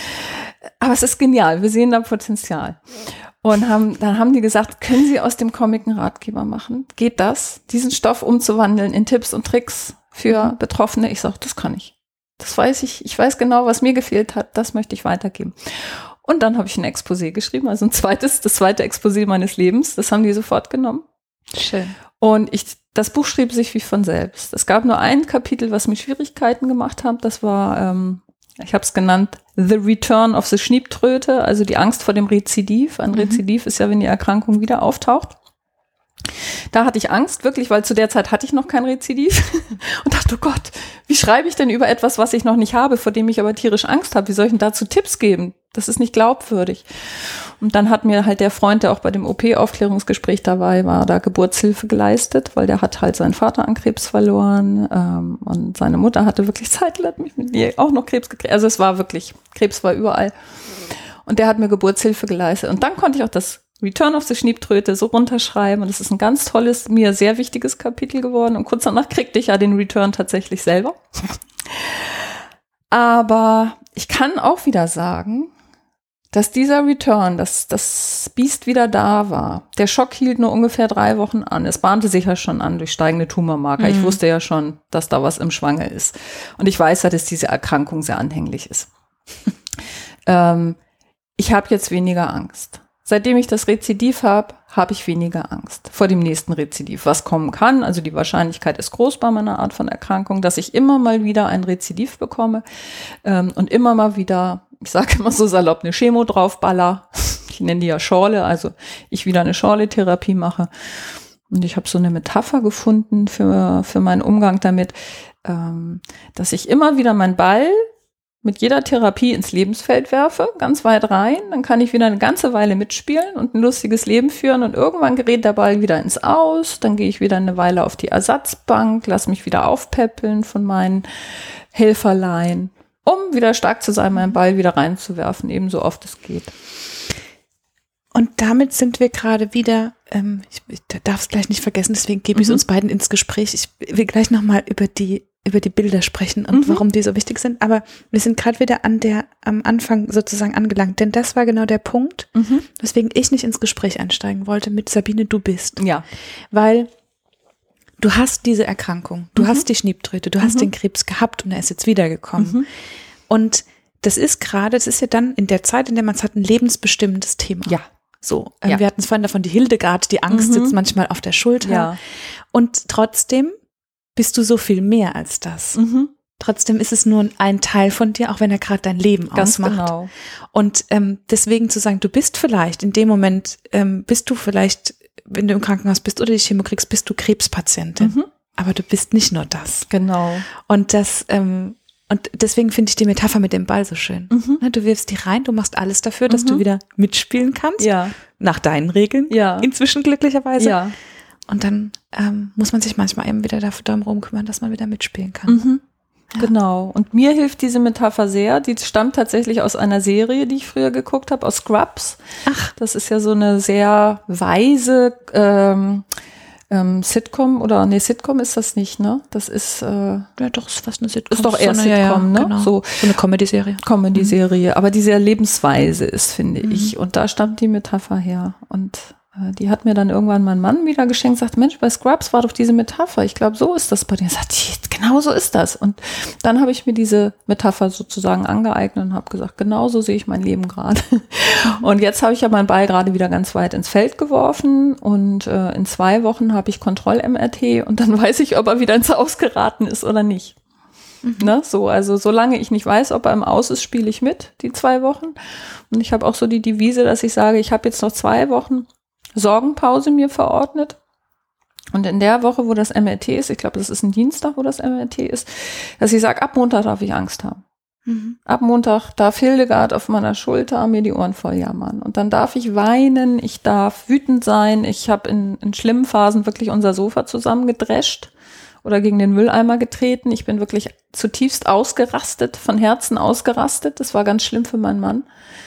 Aber es ist genial. Wir sehen da Potenzial. Und haben, dann haben die gesagt, können Sie aus dem Comic einen Ratgeber machen? Geht das? Diesen Stoff umzuwandeln in Tipps und Tricks für Betroffene? Ich sage, das kann ich. Das weiß ich. Ich weiß genau, was mir gefehlt hat. Das möchte ich weitergeben. Und dann habe ich ein Exposé geschrieben, also ein zweites, das zweite Exposé meines Lebens. Das haben die sofort genommen. Schön. Und ich, das Buch schrieb sich wie von selbst. Es gab nur ein Kapitel, was mir Schwierigkeiten gemacht hat. Das war, ähm, ich habe es genannt, The Return of the Schniebtröte, also die Angst vor dem Rezidiv. Ein mhm. Rezidiv ist ja, wenn die Erkrankung wieder auftaucht. Da hatte ich Angst, wirklich, weil zu der Zeit hatte ich noch kein Rezidiv und dachte, oh Gott, wie schreibe ich denn über etwas, was ich noch nicht habe, vor dem ich aber tierisch Angst habe? Wie soll ich denn dazu Tipps geben? Das ist nicht glaubwürdig. Und dann hat mir halt der Freund, der auch bei dem O P-Aufklärungsgespräch dabei war, da Geburtshilfe geleistet, weil der hat halt seinen Vater an Krebs verloren ähm, und seine Mutter hatte wirklich zeitgleich mit mir auch noch Krebs gekriegt. Also es war wirklich, Krebs war überall. Und der hat mir Geburtshilfe geleistet. Und dann konnte ich auch das Return of the Schnieptröte so runterschreiben. Und es ist ein ganz tolles, mir sehr wichtiges Kapitel geworden. Und kurz danach kriegte ich ja den Return tatsächlich selber. Aber ich kann auch wieder sagen, dass dieser Return, dass das Biest wieder da war. Der Schock hielt nur ungefähr drei Wochen an. Es bahnte sich ja schon an durch steigende Tumormarker. Mhm. Ich wusste ja schon, dass da was im Schwange ist. Und ich weiß ja, dass diese Erkrankung sehr anhänglich ist. ähm, ich habe jetzt weniger Angst. Seitdem ich das Rezidiv habe, habe ich weniger Angst vor dem nächsten Rezidiv, was kommen kann. Also die Wahrscheinlichkeit ist groß bei meiner Art von Erkrankung, dass ich immer mal wieder ein Rezidiv bekomme ähm, und immer mal wieder, ich sage immer so salopp, eine Chemo draufballer. Ich nenne die ja Schorle, also ich wieder eine Schorle-Therapie mache. Und ich habe so eine Metapher gefunden für, für meinen Umgang damit, ähm, dass ich immer wieder meinen Ball mit jeder Therapie ins Lebensfeld werfe, ganz weit rein, dann kann ich wieder eine ganze Weile mitspielen und ein lustiges Leben führen und irgendwann gerät der Ball wieder ins Aus, dann gehe ich wieder eine Weile auf die Ersatzbank, lass mich wieder aufpäppeln von meinen Helferlein, um wieder stark zu sein, meinen Ball wieder reinzuwerfen, ebenso oft es geht. Und damit sind wir gerade wieder, ähm, ich, ich darf es gleich nicht vergessen, deswegen gebe ich es Mhm. uns beiden ins Gespräch. Ich will gleich nochmal über die über die Bilder sprechen und Mhm. warum die so wichtig sind. Aber wir sind gerade wieder an der, am Anfang sozusagen angelangt. Denn das war genau der Punkt, Mhm. weswegen ich nicht ins Gespräch einsteigen wollte mit Sabine, du bist. Ja. Weil du hast diese Erkrankung, du Mhm. hast die Schnieptröte, du hast Mhm. den Krebs gehabt und er ist jetzt wiedergekommen. Mhm. Und das ist gerade, das ist ja dann in der Zeit, in der man es hat, ein lebensbestimmendes Thema. Ja. So, ähm, Ja. wir hatten es vorhin davon, die Hildegard, die Angst Mhm. sitzt manchmal auf der Schulter. Ja. Und trotzdem bist du so viel mehr als das. Mhm. Trotzdem ist es nur ein Teil von dir, auch wenn er gerade dein Leben Ganz ausmacht. genau. Und ähm, deswegen zu sagen, du bist vielleicht in dem Moment, ähm, bist du vielleicht, wenn du im Krankenhaus bist oder die Chemo kriegst, bist du Krebspatientin. Mhm. Aber du bist nicht nur das. Genau. Und das, ähm, und deswegen finde ich die Metapher mit dem Ball so schön. Mhm. Ne, du wirfst die rein, du machst alles dafür, dass Mhm. du wieder mitspielen kannst. Ja. Nach deinen Regeln. Ja. Inzwischen glücklicherweise. Ja. Und dann ähm, muss man sich manchmal eben wieder dafür darum rumkümmern, dass man wieder mitspielen kann. Mhm. Ja. Genau. Und mir hilft diese Metapher sehr. Die stammt tatsächlich aus einer Serie, die ich früher geguckt habe, aus Scrubs. Ach. Das ist ja so eine sehr weise ähm, ähm, Sitcom oder nee, Sitcom ist das nicht, ne? Das ist äh, Ja, doch, ist fast eine Sitcom. Ist doch eher so eine, Sitcom, ne? Genau. So. So eine Comedy-Serie. Comedy-Serie, aber die sehr lebensweise ist, finde Mhm. ich. Und da stammt die Metapher her. Und äh, die hat mir dann irgendwann mein Mann wieder geschenkt, sagt, Mensch, bei Scrubs war doch diese Metapher. Ich glaube, so ist das bei dir. Sagt, genau so ist das. Und dann habe ich mir diese Metapher sozusagen angeeignet und habe gesagt, genau so sehe ich mein Leben gerade. Und jetzt habe ich ja meinen Ball gerade wieder ganz weit ins Feld geworfen und äh, in zwei Wochen habe ich Kontroll-M R T und dann weiß ich, ob er wieder ins Aus geraten ist oder nicht. Mhm. Ne, so, also solange ich nicht weiß, ob er im Aus ist, spiele ich mit, die zwei Wochen. Und ich habe auch so die Devise, dass ich sage, ich habe jetzt noch zwei Wochen Sorgenpause mir verordnet. Und in der Woche, wo das M R T ist, ich glaube, das ist ein Dienstag, wo das M R T ist, dass ich sage, ab Montag darf ich Angst haben. Mhm. Ab Montag darf Hildegard auf meiner Schulter mir die Ohren voll jammern. Und dann darf ich weinen, ich darf wütend sein. Ich habe in, in schlimmen Phasen wirklich unser Sofa zusammengedrescht oder gegen den Mülleimer getreten. Ich bin wirklich zutiefst ausgerastet, von Herzen ausgerastet. Das war ganz schlimm für meinen Mann.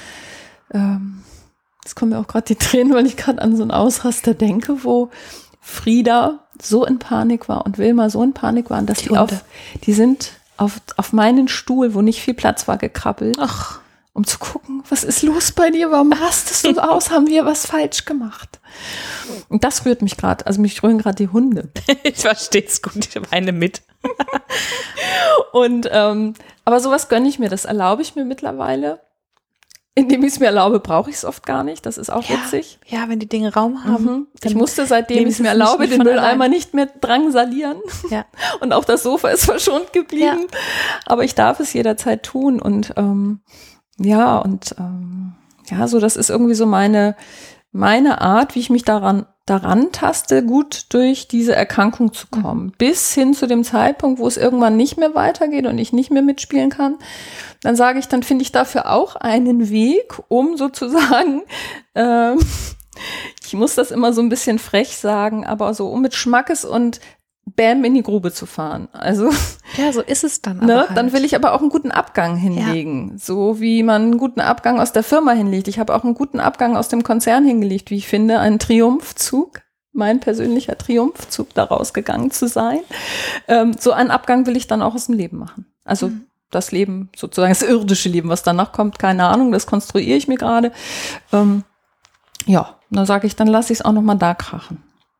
Ähm, jetzt kommen mir auch gerade die Tränen, weil ich gerade an so einen Ausraster denke, wo Frieda so in Panik war und Wilma so in Panik waren, dass die, die auf, die sind auf, auf meinen Stuhl, wo nicht viel Platz war, gekrabbelt. Ach. Um zu gucken, was ist los bei dir? Warum rastest du so aus? Haben wir was falsch gemacht? Und das rührt mich gerade. Also mich rühren gerade die Hunde. Ich verstehe es gut, ich weine mit. Und ähm, aber sowas gönne ich mir, das erlaube ich mir mittlerweile. Indem ich es mir erlaube, brauche ich es oft gar nicht. Das ist auch Ja, witzig. ja, wenn die Dinge Raum haben. Mhm. Ich musste, seitdem nehmen ich es sie mir es nicht erlaube, mit den von Mülleimer allein. nicht mehr drangsalieren. Ja. Und auch das Sofa ist verschont geblieben. Ja. Aber ich darf es jederzeit tun. Und ähm, ja, und ähm, ja, so das ist irgendwie so meine meine Art, wie ich mich daran daran taste, gut durch diese Erkrankung zu kommen. Mhm. Bis hin zu dem Zeitpunkt, wo es irgendwann nicht mehr weitergeht und ich nicht mehr mitspielen kann. Dann sage ich, dann finde ich dafür auch einen Weg, um sozusagen, ähm, ich muss das immer so ein bisschen frech sagen, aber so um mit Schmackes und Bäm in die Grube zu fahren. Also ja, so ist es dann. Aber ne, halt. Dann will ich aber auch einen guten Abgang hinlegen, ja. So wie man einen guten Abgang aus der Firma hinlegt. Ich habe auch einen guten Abgang aus dem Konzern hingelegt, wie ich finde, einen Triumphzug, mein persönlicher Triumphzug, daraus gegangen zu sein. Ähm, so einen Abgang will ich dann auch aus dem Leben machen. Also mhm. das Leben, sozusagen das irdische Leben, was danach kommt, keine Ahnung, das konstruiere ich mir gerade. Ähm, ja, dann sage ich, dann lasse ich es auch noch mal da krachen.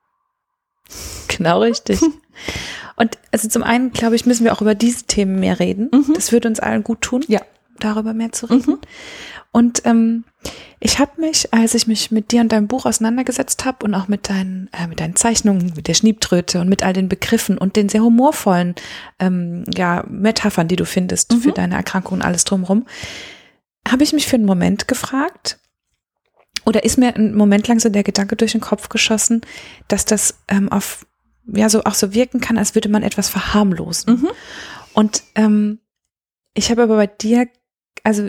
Genau richtig. Und also zum einen, glaube ich, müssen wir auch über diese Themen mehr reden. Mhm. Das würde uns allen gut tun, ja. darüber mehr zu reden. Mhm. Und ähm, ich habe mich, als ich mich mit dir und deinem Buch auseinandergesetzt habe und auch mit deinen, äh, mit deinen Zeichnungen, mit der Schniebtröte und mit all den Begriffen und den sehr humorvollen ähm, ja, Metaphern, die du findest mhm. für deine Erkrankung und alles drumherum, habe ich mich für einen Moment gefragt, oder ist mir einen Moment lang so der Gedanke durch den Kopf geschossen, dass das ähm, auf ja so auch so wirken kann, als würde man etwas verharmlosen. Mhm. Und ähm, ich habe aber bei dir, also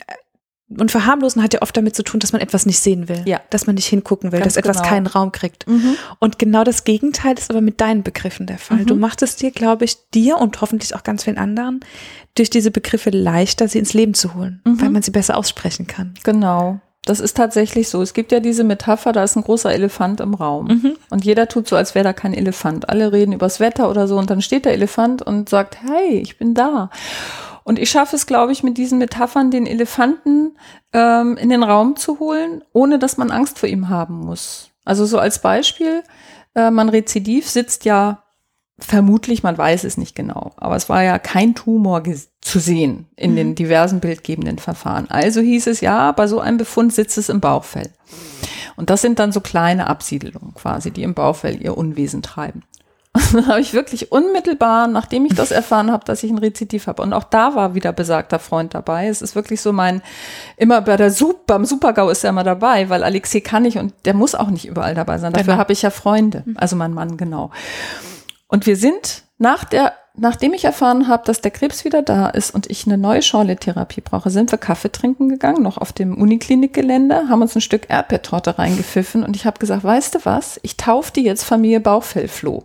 und verharmlosen hat ja oft damit zu tun, dass man etwas nicht sehen will, ja. dass man nicht hingucken will, Ganz dass etwas genau. keinen Raum kriegt. Mhm. Und genau das Gegenteil ist aber mit deinen Begriffen der Fall. Mhm. Du machst es dir, glaube ich, dir und hoffentlich auch ganz vielen anderen, durch diese Begriffe leichter, sie ins Leben zu holen, mhm. weil man sie besser aussprechen kann. Genau. Das ist tatsächlich so. Es gibt ja diese Metapher, da ist ein großer Elefant im Raum. Mhm. Und jeder tut so, als wäre da kein Elefant. Alle reden übers Wetter oder so und dann steht der Elefant und sagt, hey, ich bin da. Und ich schaffe es, glaube ich, mit diesen Metaphern den Elefanten ähm, in den Raum zu holen, ohne dass man Angst vor ihm haben muss. Also so als Beispiel, äh, man Rezidiv sitzt ja vermutlich, man weiß es nicht genau, aber es war ja kein Tumor ges- zu sehen in mhm. den diversen bildgebenden Verfahren. Also hieß es, ja, bei so einem Befund sitzt es im Bauchfell. Und das sind dann so kleine Absiedelungen quasi, die im Bauchfell ihr Unwesen treiben. Und dann habe ich wirklich unmittelbar, nachdem ich das erfahren habe, dass ich ein Rezidiv habe. Und auch da war wieder besagter Freund dabei. Es ist wirklich so mein, immer bei der Sup, beim Super-GAU ist er immer dabei, weil Alexei kann nicht und der muss auch nicht überall dabei sein. Dafür genau. habe ich ja Freunde, also mein Mann, genau. Und wir sind nach der, nachdem ich erfahren habe, dass der Krebs wieder da ist und ich eine neue Schorle-Therapie brauche, sind wir Kaffee trinken gegangen, noch auf dem Uniklinik-Gelände, haben uns ein Stück Erdbeertorte reingepfiffen und ich habe gesagt, weißt du was, ich taufe die jetzt Familie Bauchfellfloh.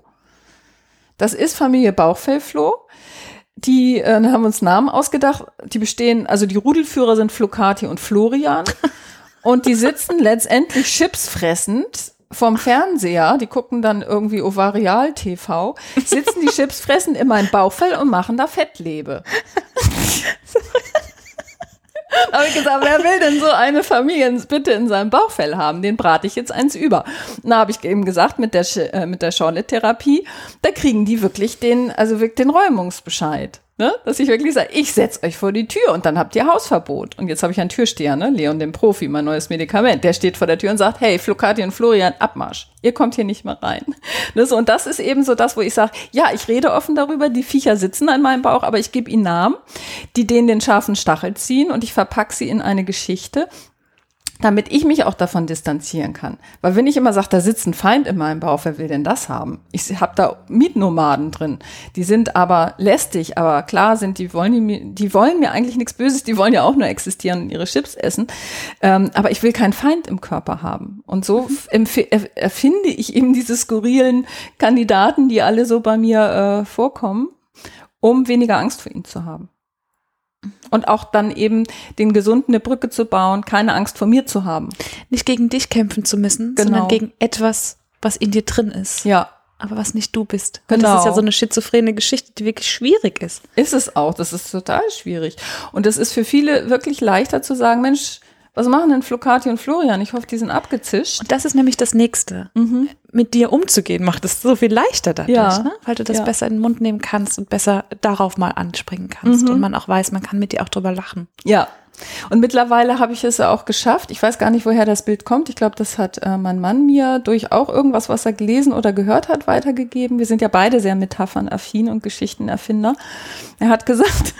Das ist Familie Bauchfellfloh. Die äh, haben uns Namen ausgedacht, die bestehen, also die Rudelführer sind Flocati und Florian und die sitzen letztendlich chipsfressend vom Fernseher, die gucken dann irgendwie Ovarial-T V, sitzen die Chips fressen in meinem Bauchfell und machen da Fettlebe. Da habe ich gesagt, wer will denn so eine Familie bitte in seinem Bauchfell haben? Den brate ich jetzt eins über. Da habe ich eben gesagt, mit der, äh, mit der Schorle-Therapie, da kriegen die wirklich den, also wirklich den Räumungsbescheid. Ne? Dass ich wirklich sage, ich setze euch vor die Tür und dann habt ihr Hausverbot. Und jetzt habe ich einen Türsteher, ne? Leon, den Profi, mein neues Medikament. Der steht vor der Tür und sagt, hey, Flocati und Florian, Abmarsch. Ihr kommt hier nicht mehr rein. Ne? So, und das ist eben so das, wo ich sage, ja, ich rede offen darüber, die Viecher sitzen an meinem Bauch, aber ich gebe ihnen Namen, die denen den scharfen Stachel ziehen und ich verpacke sie in eine Geschichte, damit ich mich auch davon distanzieren kann. Weil wenn ich immer sage, da sitzt ein Feind in meinem Bauch, wer will denn das haben? Ich habe da Mietnomaden drin. Die sind aber lästig, aber klar sind, die wollen, die, die wollen mir eigentlich nichts Böses, die wollen ja auch nur existieren und ihre Chips essen. Ähm, aber ich will keinen Feind im Körper haben. Und so mhm. empf- erfinde ich eben diese skurrilen Kandidaten, die alle so bei mir äh, vorkommen, um weniger Angst vor ihnen zu haben. Und auch dann eben den Gesunden eine Brücke zu bauen, keine Angst vor mir zu haben. Nicht gegen dich kämpfen zu müssen, genau. sondern gegen etwas, was in dir drin ist. Ja. Aber was nicht du bist. Genau. Und das ist ja so eine schizophrene Geschichte, die wirklich schwierig ist. Ist es auch. Das ist total schwierig. Und es ist für viele wirklich leichter zu sagen, Mensch, was machen denn Flocati und Florian? Ich hoffe, die sind abgezischt. Und das ist nämlich das Nächste. Mhm. Mit dir umzugehen macht es so viel leichter dadurch, ja. ne? Weil du das ja. besser in den Mund nehmen kannst und besser darauf mal anspringen kannst. Mhm. Und man auch weiß, man kann mit dir auch drüber lachen. Ja. Und mittlerweile habe ich es auch geschafft. Ich weiß gar nicht, woher das Bild kommt. Ich glaube, das hat äh, mein Mann mir durch auch irgendwas, was er gelesen oder gehört hat, weitergegeben. Wir sind ja beide sehr metaphernaffin und Geschichtenerfinder. Er hat gesagt,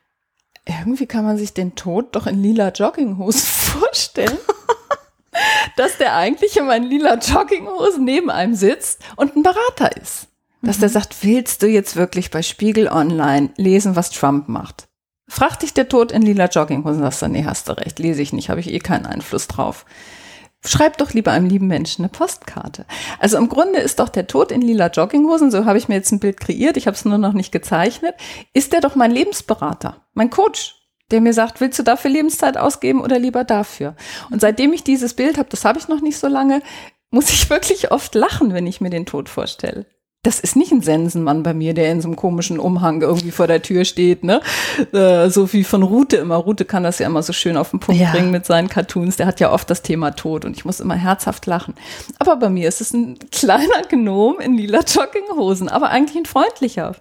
irgendwie kann man sich den Tod doch in lila Jogginghosen vorstellen. dass der eigentlich in meinen lila Jogginghosen neben einem sitzt und ein Berater ist. Dass mhm. der sagt, willst du jetzt wirklich bei Spiegel Online lesen, was Trump macht? Fragt dich der Tod in lila Jogginghosen, sagst du, nee, hast du recht, lese ich nicht, habe ich eh keinen Einfluss drauf. Schreib doch lieber einem lieben Menschen eine Postkarte. Also im Grunde ist doch der Tod in lila Jogginghosen, so habe ich mir jetzt ein Bild kreiert, ich habe es nur noch nicht gezeichnet, ist der doch mein Lebensberater, mein Coach, der mir sagt, willst du dafür Lebenszeit ausgeben oder lieber dafür? Und seitdem ich dieses Bild habe, das habe ich noch nicht so lange, muss ich wirklich oft lachen, wenn ich mir den Tod vorstelle. Das ist nicht ein Sensenmann bei mir, der in so einem komischen Umhang irgendwie vor der Tür steht, ne? Äh, so wie von Rute immer. Rute kann das ja immer so schön auf den Punkt ja. bringen mit seinen Cartoons. Der hat ja oft das Thema Tod und ich muss immer herzhaft lachen. Aber bei mir ist es ein kleiner Gnom in lila Jogginghosen, aber eigentlich ein freundlicher.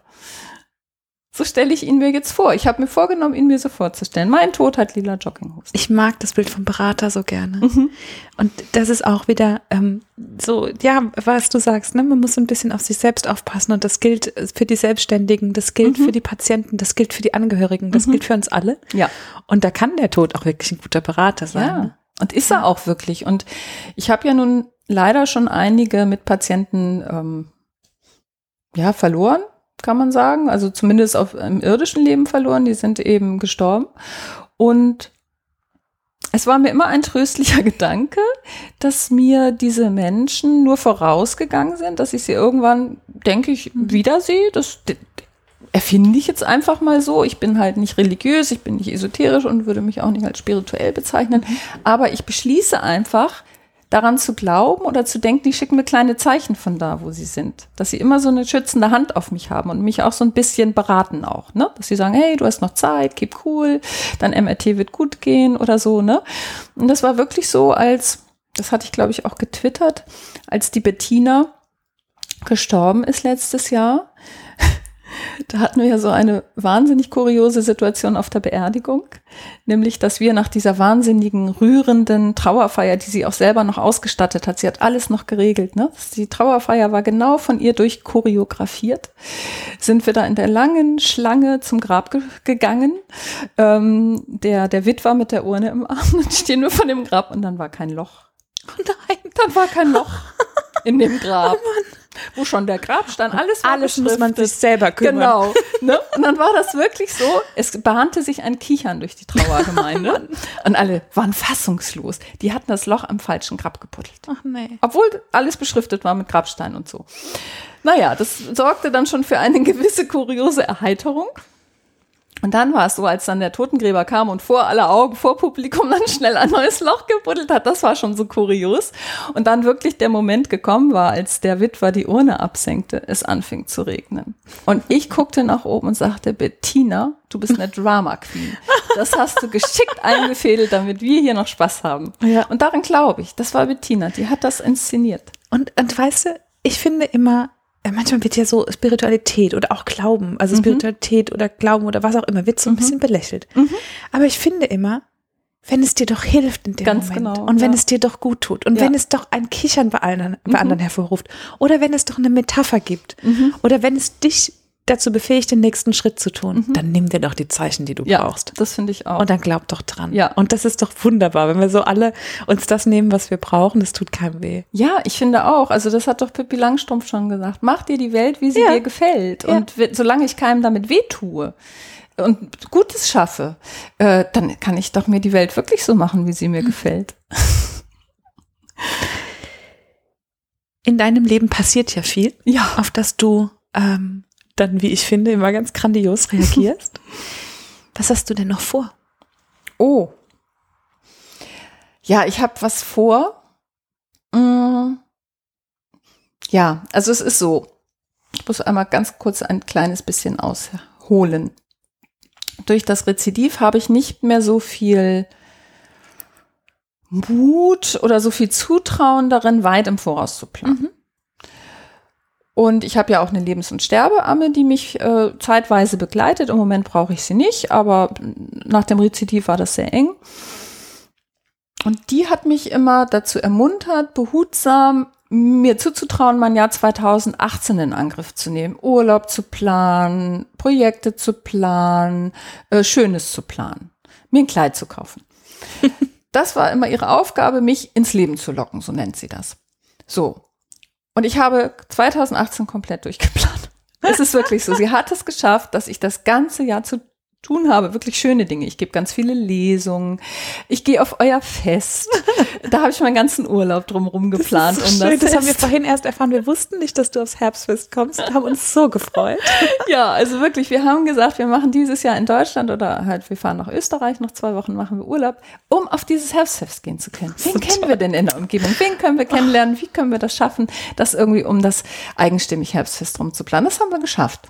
So stelle ich ihn mir jetzt vor. Ich habe mir vorgenommen, ihn mir so vorzustellen. Mein Tod hat lila Jogginghosen. Ich mag das Bild vom Berater so gerne. Mhm. Und das ist auch wieder ähm, so, ja, was du sagst, ne? Man muss so ein bisschen auf sich selbst aufpassen. Und das gilt für die Selbstständigen, das gilt mhm. für die Patienten, das gilt für die Angehörigen, das mhm. gilt für uns alle. Ja. Und da kann der Tod auch wirklich ein guter Berater sein. Ja. Und ist er auch wirklich. Und ich habe ja nun leider schon einige Mitpatienten ähm, ja, verloren. Kann man sagen, also zumindest auf im irdischen Leben verloren, die sind eben gestorben. Und es war mir immer ein tröstlicher Gedanke, dass mir diese Menschen nur vorausgegangen sind, dass ich sie irgendwann, denke ich, wiedersehe. Das erfinde ich jetzt einfach mal so. Ich bin halt nicht religiös, ich bin nicht esoterisch und würde mich auch nicht als spirituell bezeichnen. Aber ich beschließe einfach, daran zu glauben oder zu denken, die schicken mir kleine Zeichen von da, wo sie sind. Dass sie immer so eine schützende Hand auf mich haben und mich auch so ein bisschen beraten auch, ne? Dass sie sagen, hey, du hast noch Zeit, keep cool, dein M R T wird gut gehen oder so, ne? Und das war wirklich so, als, das hatte ich, glaube ich, auch getwittert, als die Bettina gestorben ist letztes Jahr. Da hatten wir ja so eine wahnsinnig kuriose Situation auf der Beerdigung, nämlich, dass wir nach dieser wahnsinnigen, rührenden Trauerfeier, die sie auch selber noch ausgestattet hat, sie hat alles noch geregelt, ne? Die Trauerfeier war genau von ihr durchchoreografiert, sind wir da in der langen Schlange zum Grab ge- gegangen, ähm, der, der Witwer mit der Urne im Arm, dann stehen wir vor dem Grab und dann war kein Loch. Oh nein. Dann war kein Loch in dem Grab. Oh Mann. Wo schon der Grabstein, alles war Alles muss man sich selber kümmern. Genau. Ne? Und dann war das wirklich so, es bahnte sich ein Kichern durch die Trauergemeinde und alle waren fassungslos. Die hatten das Loch am falschen Grab gebuddelt. Ach nee. Obwohl alles beschriftet war mit Grabstein und so. Naja, das sorgte dann schon für eine gewisse kuriose Erheiterung. Und dann war es so, als dann der Totengräber kam und vor aller Augen, vor Publikum dann schnell ein neues Loch gebuddelt hat, das war schon so kurios. Und dann wirklich der Moment gekommen war, als der Witwer die Urne absenkte, es anfing zu regnen. Und ich guckte nach oben und sagte, Bettina, du bist eine Drama Queen. Das hast du geschickt eingefädelt, damit wir hier noch Spaß haben. Ja. Und daran glaube ich, das war Bettina, die hat das inszeniert. Und, und weißt du, ich finde immer, manchmal wird ja so Spiritualität oder auch Glauben, also Spiritualität mhm. oder Glauben oder was auch immer, wird so ein mhm. bisschen belächelt. Mhm. Aber ich finde immer, wenn es dir doch hilft in dem Ganz Moment genau, und wenn ja. es dir doch gut tut und ja. wenn es doch ein Kichern bei anderen, bei mhm. anderen hervorruft oder wenn es doch eine Metapher gibt mhm. oder wenn es dich dazu befähigt, den nächsten Schritt zu tun, mhm. dann nimm dir doch die Zeichen, die du ja, brauchst. Das finde ich auch. Und dann glaub doch dran. Ja. Und das ist doch wunderbar, wenn wir so alle uns das nehmen, was wir brauchen, das tut keinem weh. Ja, ich finde auch. Also das hat doch Pippi Langstrumpf schon gesagt. Mach dir die Welt, wie sie ja. dir gefällt. Ja. Und w- solange ich keinem damit weh tue und Gutes schaffe, äh, dann kann ich doch mir die Welt wirklich so machen, wie sie mir mhm. gefällt. In deinem Leben passiert ja viel, ja. auf das du ähm, dann, wie ich finde, immer ganz grandios reagierst. Was hast du denn noch vor? Oh. Ja, ich habe was vor. Mm. Ja, also es ist so. Ich muss einmal ganz kurz ein kleines bisschen ausholen. Durch das Rezidiv habe ich nicht mehr so viel Mut oder so viel Zutrauen darin, weit im Voraus zu planen. Mhm. Und ich habe ja auch eine Lebens- und Sterbeamme, die mich äh, zeitweise begleitet. Im Moment brauche ich sie nicht, aber nach dem Rezidiv war das sehr eng. Und die hat mich immer dazu ermuntert, behutsam mir zuzutrauen, mein Jahr zweitausendachtzehn in Angriff zu nehmen. Urlaub zu planen, Projekte zu planen, äh, Schönes zu planen, mir ein Kleid zu kaufen. das war immer ihre Aufgabe, mich ins Leben zu locken, so nennt sie das. So. Und ich habe zwanzig achtzehn komplett durchgeplant. Es ist wirklich so. Sie hat es geschafft, dass ich das ganze Jahr zu tun habe, wirklich schöne Dinge. Ich gebe ganz viele Lesungen. Ich gehe auf euer Fest. Da habe ich meinen ganzen Urlaub drumherum geplant. Das, ist so um schön. das, das haben wir vorhin erst erfahren. Wir wussten nicht, dass du aufs Herbstfest kommst und haben uns so gefreut. Ja, also wirklich, wir haben gesagt, wir machen dieses Jahr in Deutschland oder halt, wir fahren nach Österreich, noch zwei Wochen machen wir Urlaub, um auf dieses Herbstfest gehen zu können. Wen so kennen toll. wir denn in der Umgebung? Wen können wir kennenlernen? Wie können wir das schaffen, das irgendwie um das eigenstimmig Herbstfest rum zu planen? Das haben wir geschafft.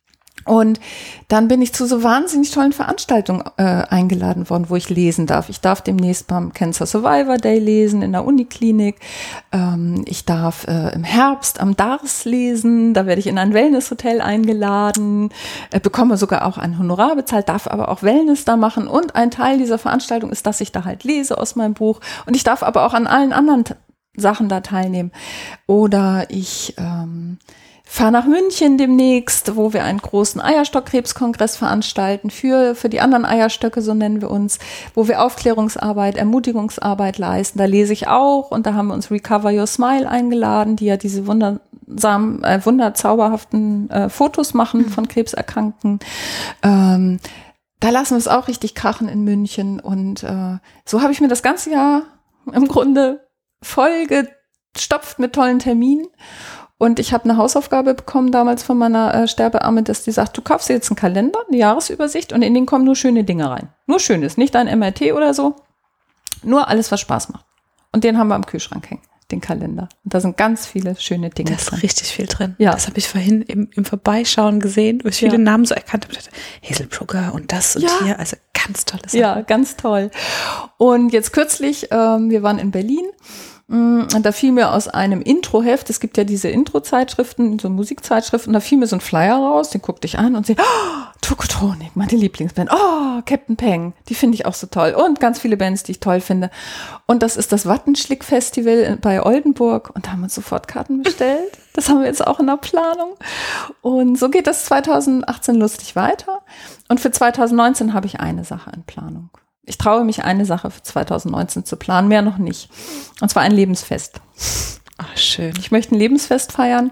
Und dann bin ich zu so wahnsinnig tollen Veranstaltungen äh, eingeladen worden, wo ich lesen darf. Ich darf demnächst beim Cancer Survivor Day lesen in der Uniklinik. Ähm, ich darf äh, im Herbst am D A R S lesen. Da werde ich in ein Wellnesshotel eingeladen, äh, bekomme sogar auch ein Honorar bezahlt, darf aber auch Wellness da machen. Und ein Teil dieser Veranstaltung ist, dass ich da halt lese aus meinem Buch. Und ich darf aber auch an allen anderen t- Sachen da teilnehmen. Oder ich ähm, fahre nach München demnächst, wo wir einen großen Eierstockkrebskongress veranstalten für, für die anderen Eierstöcke, so nennen wir uns, wo wir Aufklärungsarbeit, Ermutigungsarbeit leisten. Da lese ich auch und da haben wir uns Recover Your Smile eingeladen, die ja diese wundersamen, äh, wunderzauberhaften äh, Fotos machen von Krebserkrankten. Ähm, da lassen wir es auch richtig krachen in München und äh, so habe ich mir das ganze Jahr im Grunde voll gestopft mit tollen Terminen. Und ich habe eine Hausaufgabe bekommen damals von meiner äh, Sterbearme, dass die sagt, du kaufst dir jetzt einen Kalender, eine Jahresübersicht und in den kommen nur schöne Dinge rein. Nur Schönes, nicht ein M R T oder so, nur alles, was Spaß macht. Und den haben wir am Kühlschrank hängen, den Kalender. Und da sind ganz viele schöne Dinge drin. Da ist drin. richtig viel drin. Ja. Das habe ich vorhin im, im Vorbeischauen gesehen, wo ich viele ja. Namen so erkannt habe. Hazelbrugger und das und ja. hier, also ganz tolle Sachen. Ja, ganz toll. Und jetzt kürzlich, ähm, wir waren in Berlin. Und da fiel mir aus einem Introheft, es gibt ja diese Intro-Zeitschriften, so Musikzeitschriften, da fiel mir so ein Flyer raus, den guckte ich an und sehe, oh, Tokotronic, meine Lieblingsband, oh, Captain Peng, die finde ich auch so toll und ganz viele Bands, die ich toll finde. Und das ist das Wattenschlick-Festival bei Oldenburg und da haben wir uns sofort Karten bestellt. Das haben wir jetzt auch in der Planung. Und so geht das zwanzig achtzehn lustig weiter. Und für zwanzig neunzehn habe ich eine Sache in Planung. Ich traue mich, eine Sache für zwanzig neunzehn zu planen, mehr noch nicht. Und zwar ein Lebensfest. Ach, schön. Ich möchte ein Lebensfest feiern.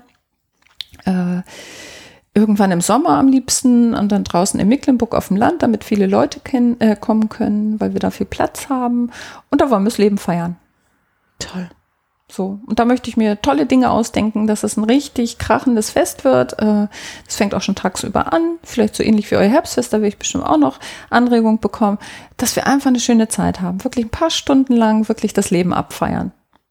Äh, irgendwann im Sommer am liebsten und dann draußen in Mecklenburg auf dem Land, damit viele Leute kennen, äh, kommen können, weil wir da viel Platz haben. Und da wollen wir das Leben feiern. Toll. So, und da möchte ich mir tolle Dinge ausdenken, dass es ein richtig krachendes Fest wird. Das fängt auch schon tagsüber an, vielleicht so ähnlich wie euer Herbstfest, da werde ich bestimmt auch noch Anregung bekommen, dass wir einfach eine schöne Zeit haben, wirklich ein paar Stunden lang wirklich das Leben abfeiern.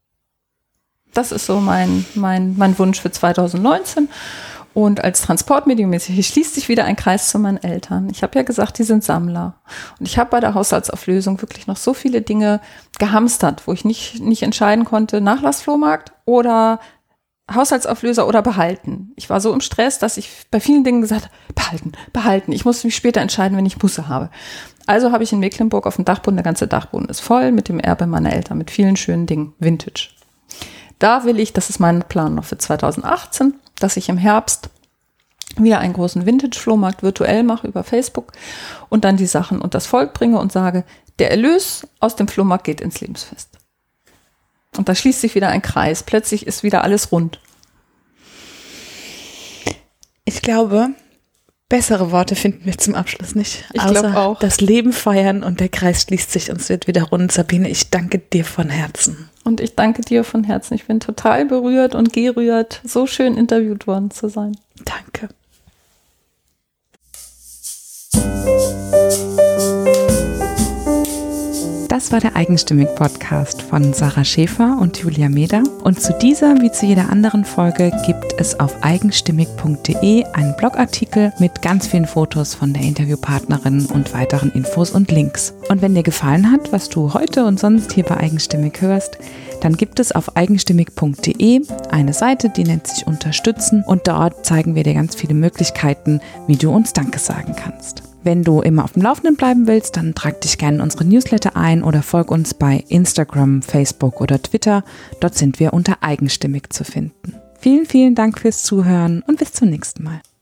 Das ist so mein, mein, mein Wunsch für zwanzig neunzehn. Und als Transportmedium, hier schließt sich wieder ein Kreis zu meinen Eltern. Ich habe ja gesagt, die sind Sammler. Und ich habe bei der Haushaltsauflösung wirklich noch so viele Dinge gehamstert, wo ich nicht, nicht entscheiden konnte, Nachlassflohmarkt oder Haushaltsauflöser oder behalten. Ich war so im Stress, dass ich bei vielen Dingen gesagt habe, behalten, behalten. Ich muss mich später entscheiden, wenn ich Busse habe. Also habe ich in Mecklenburg auf dem Dachboden, der ganze Dachboden ist voll mit dem Erbe meiner Eltern, mit vielen schönen Dingen, Vintage. Da will ich, das ist mein Plan noch für zwanzig achtzehn, dass ich im Herbst wieder einen großen Vintage-Flohmarkt virtuell mache über Facebook und dann die Sachen und das Volk bringe und sage, der Erlös aus dem Flohmarkt geht ins Lebensfest. Und da schließt sich wieder ein Kreis. Plötzlich ist wieder alles rund. Ich glaube, bessere Worte finden wir zum Abschluss nicht. Ich glaube auch. Das Leben feiern und der Kreis schließt sich und es wird wieder rund. Sabine, ich danke dir von Herzen. Und ich danke dir von Herzen. Ich bin total berührt und gerührt, so schön interviewt worden zu sein. Danke. Das war der Eigenstimmig-Podcast von Sarah Schäfer und Julia Meder. Und zu dieser wie zu jeder anderen Folge gibt es auf eigenstimmig punkt de einen Blogartikel mit ganz vielen Fotos von der Interviewpartnerin und weiteren Infos und Links. Und wenn dir gefallen hat, was du heute und sonst hier bei Eigenstimmig hörst, dann gibt es auf eigenstimmig punkt de eine Seite, die nennt sich Unterstützen und dort zeigen wir dir ganz viele Möglichkeiten, wie du uns Danke sagen kannst. Wenn du immer auf dem Laufenden bleiben willst, dann trag dich gerne in unsere Newsletter ein oder folg uns bei Instagram, Facebook oder Twitter. Dort sind wir unter Eigenstimmig zu finden. Vielen, vielen Dank fürs Zuhören und bis zum nächsten Mal.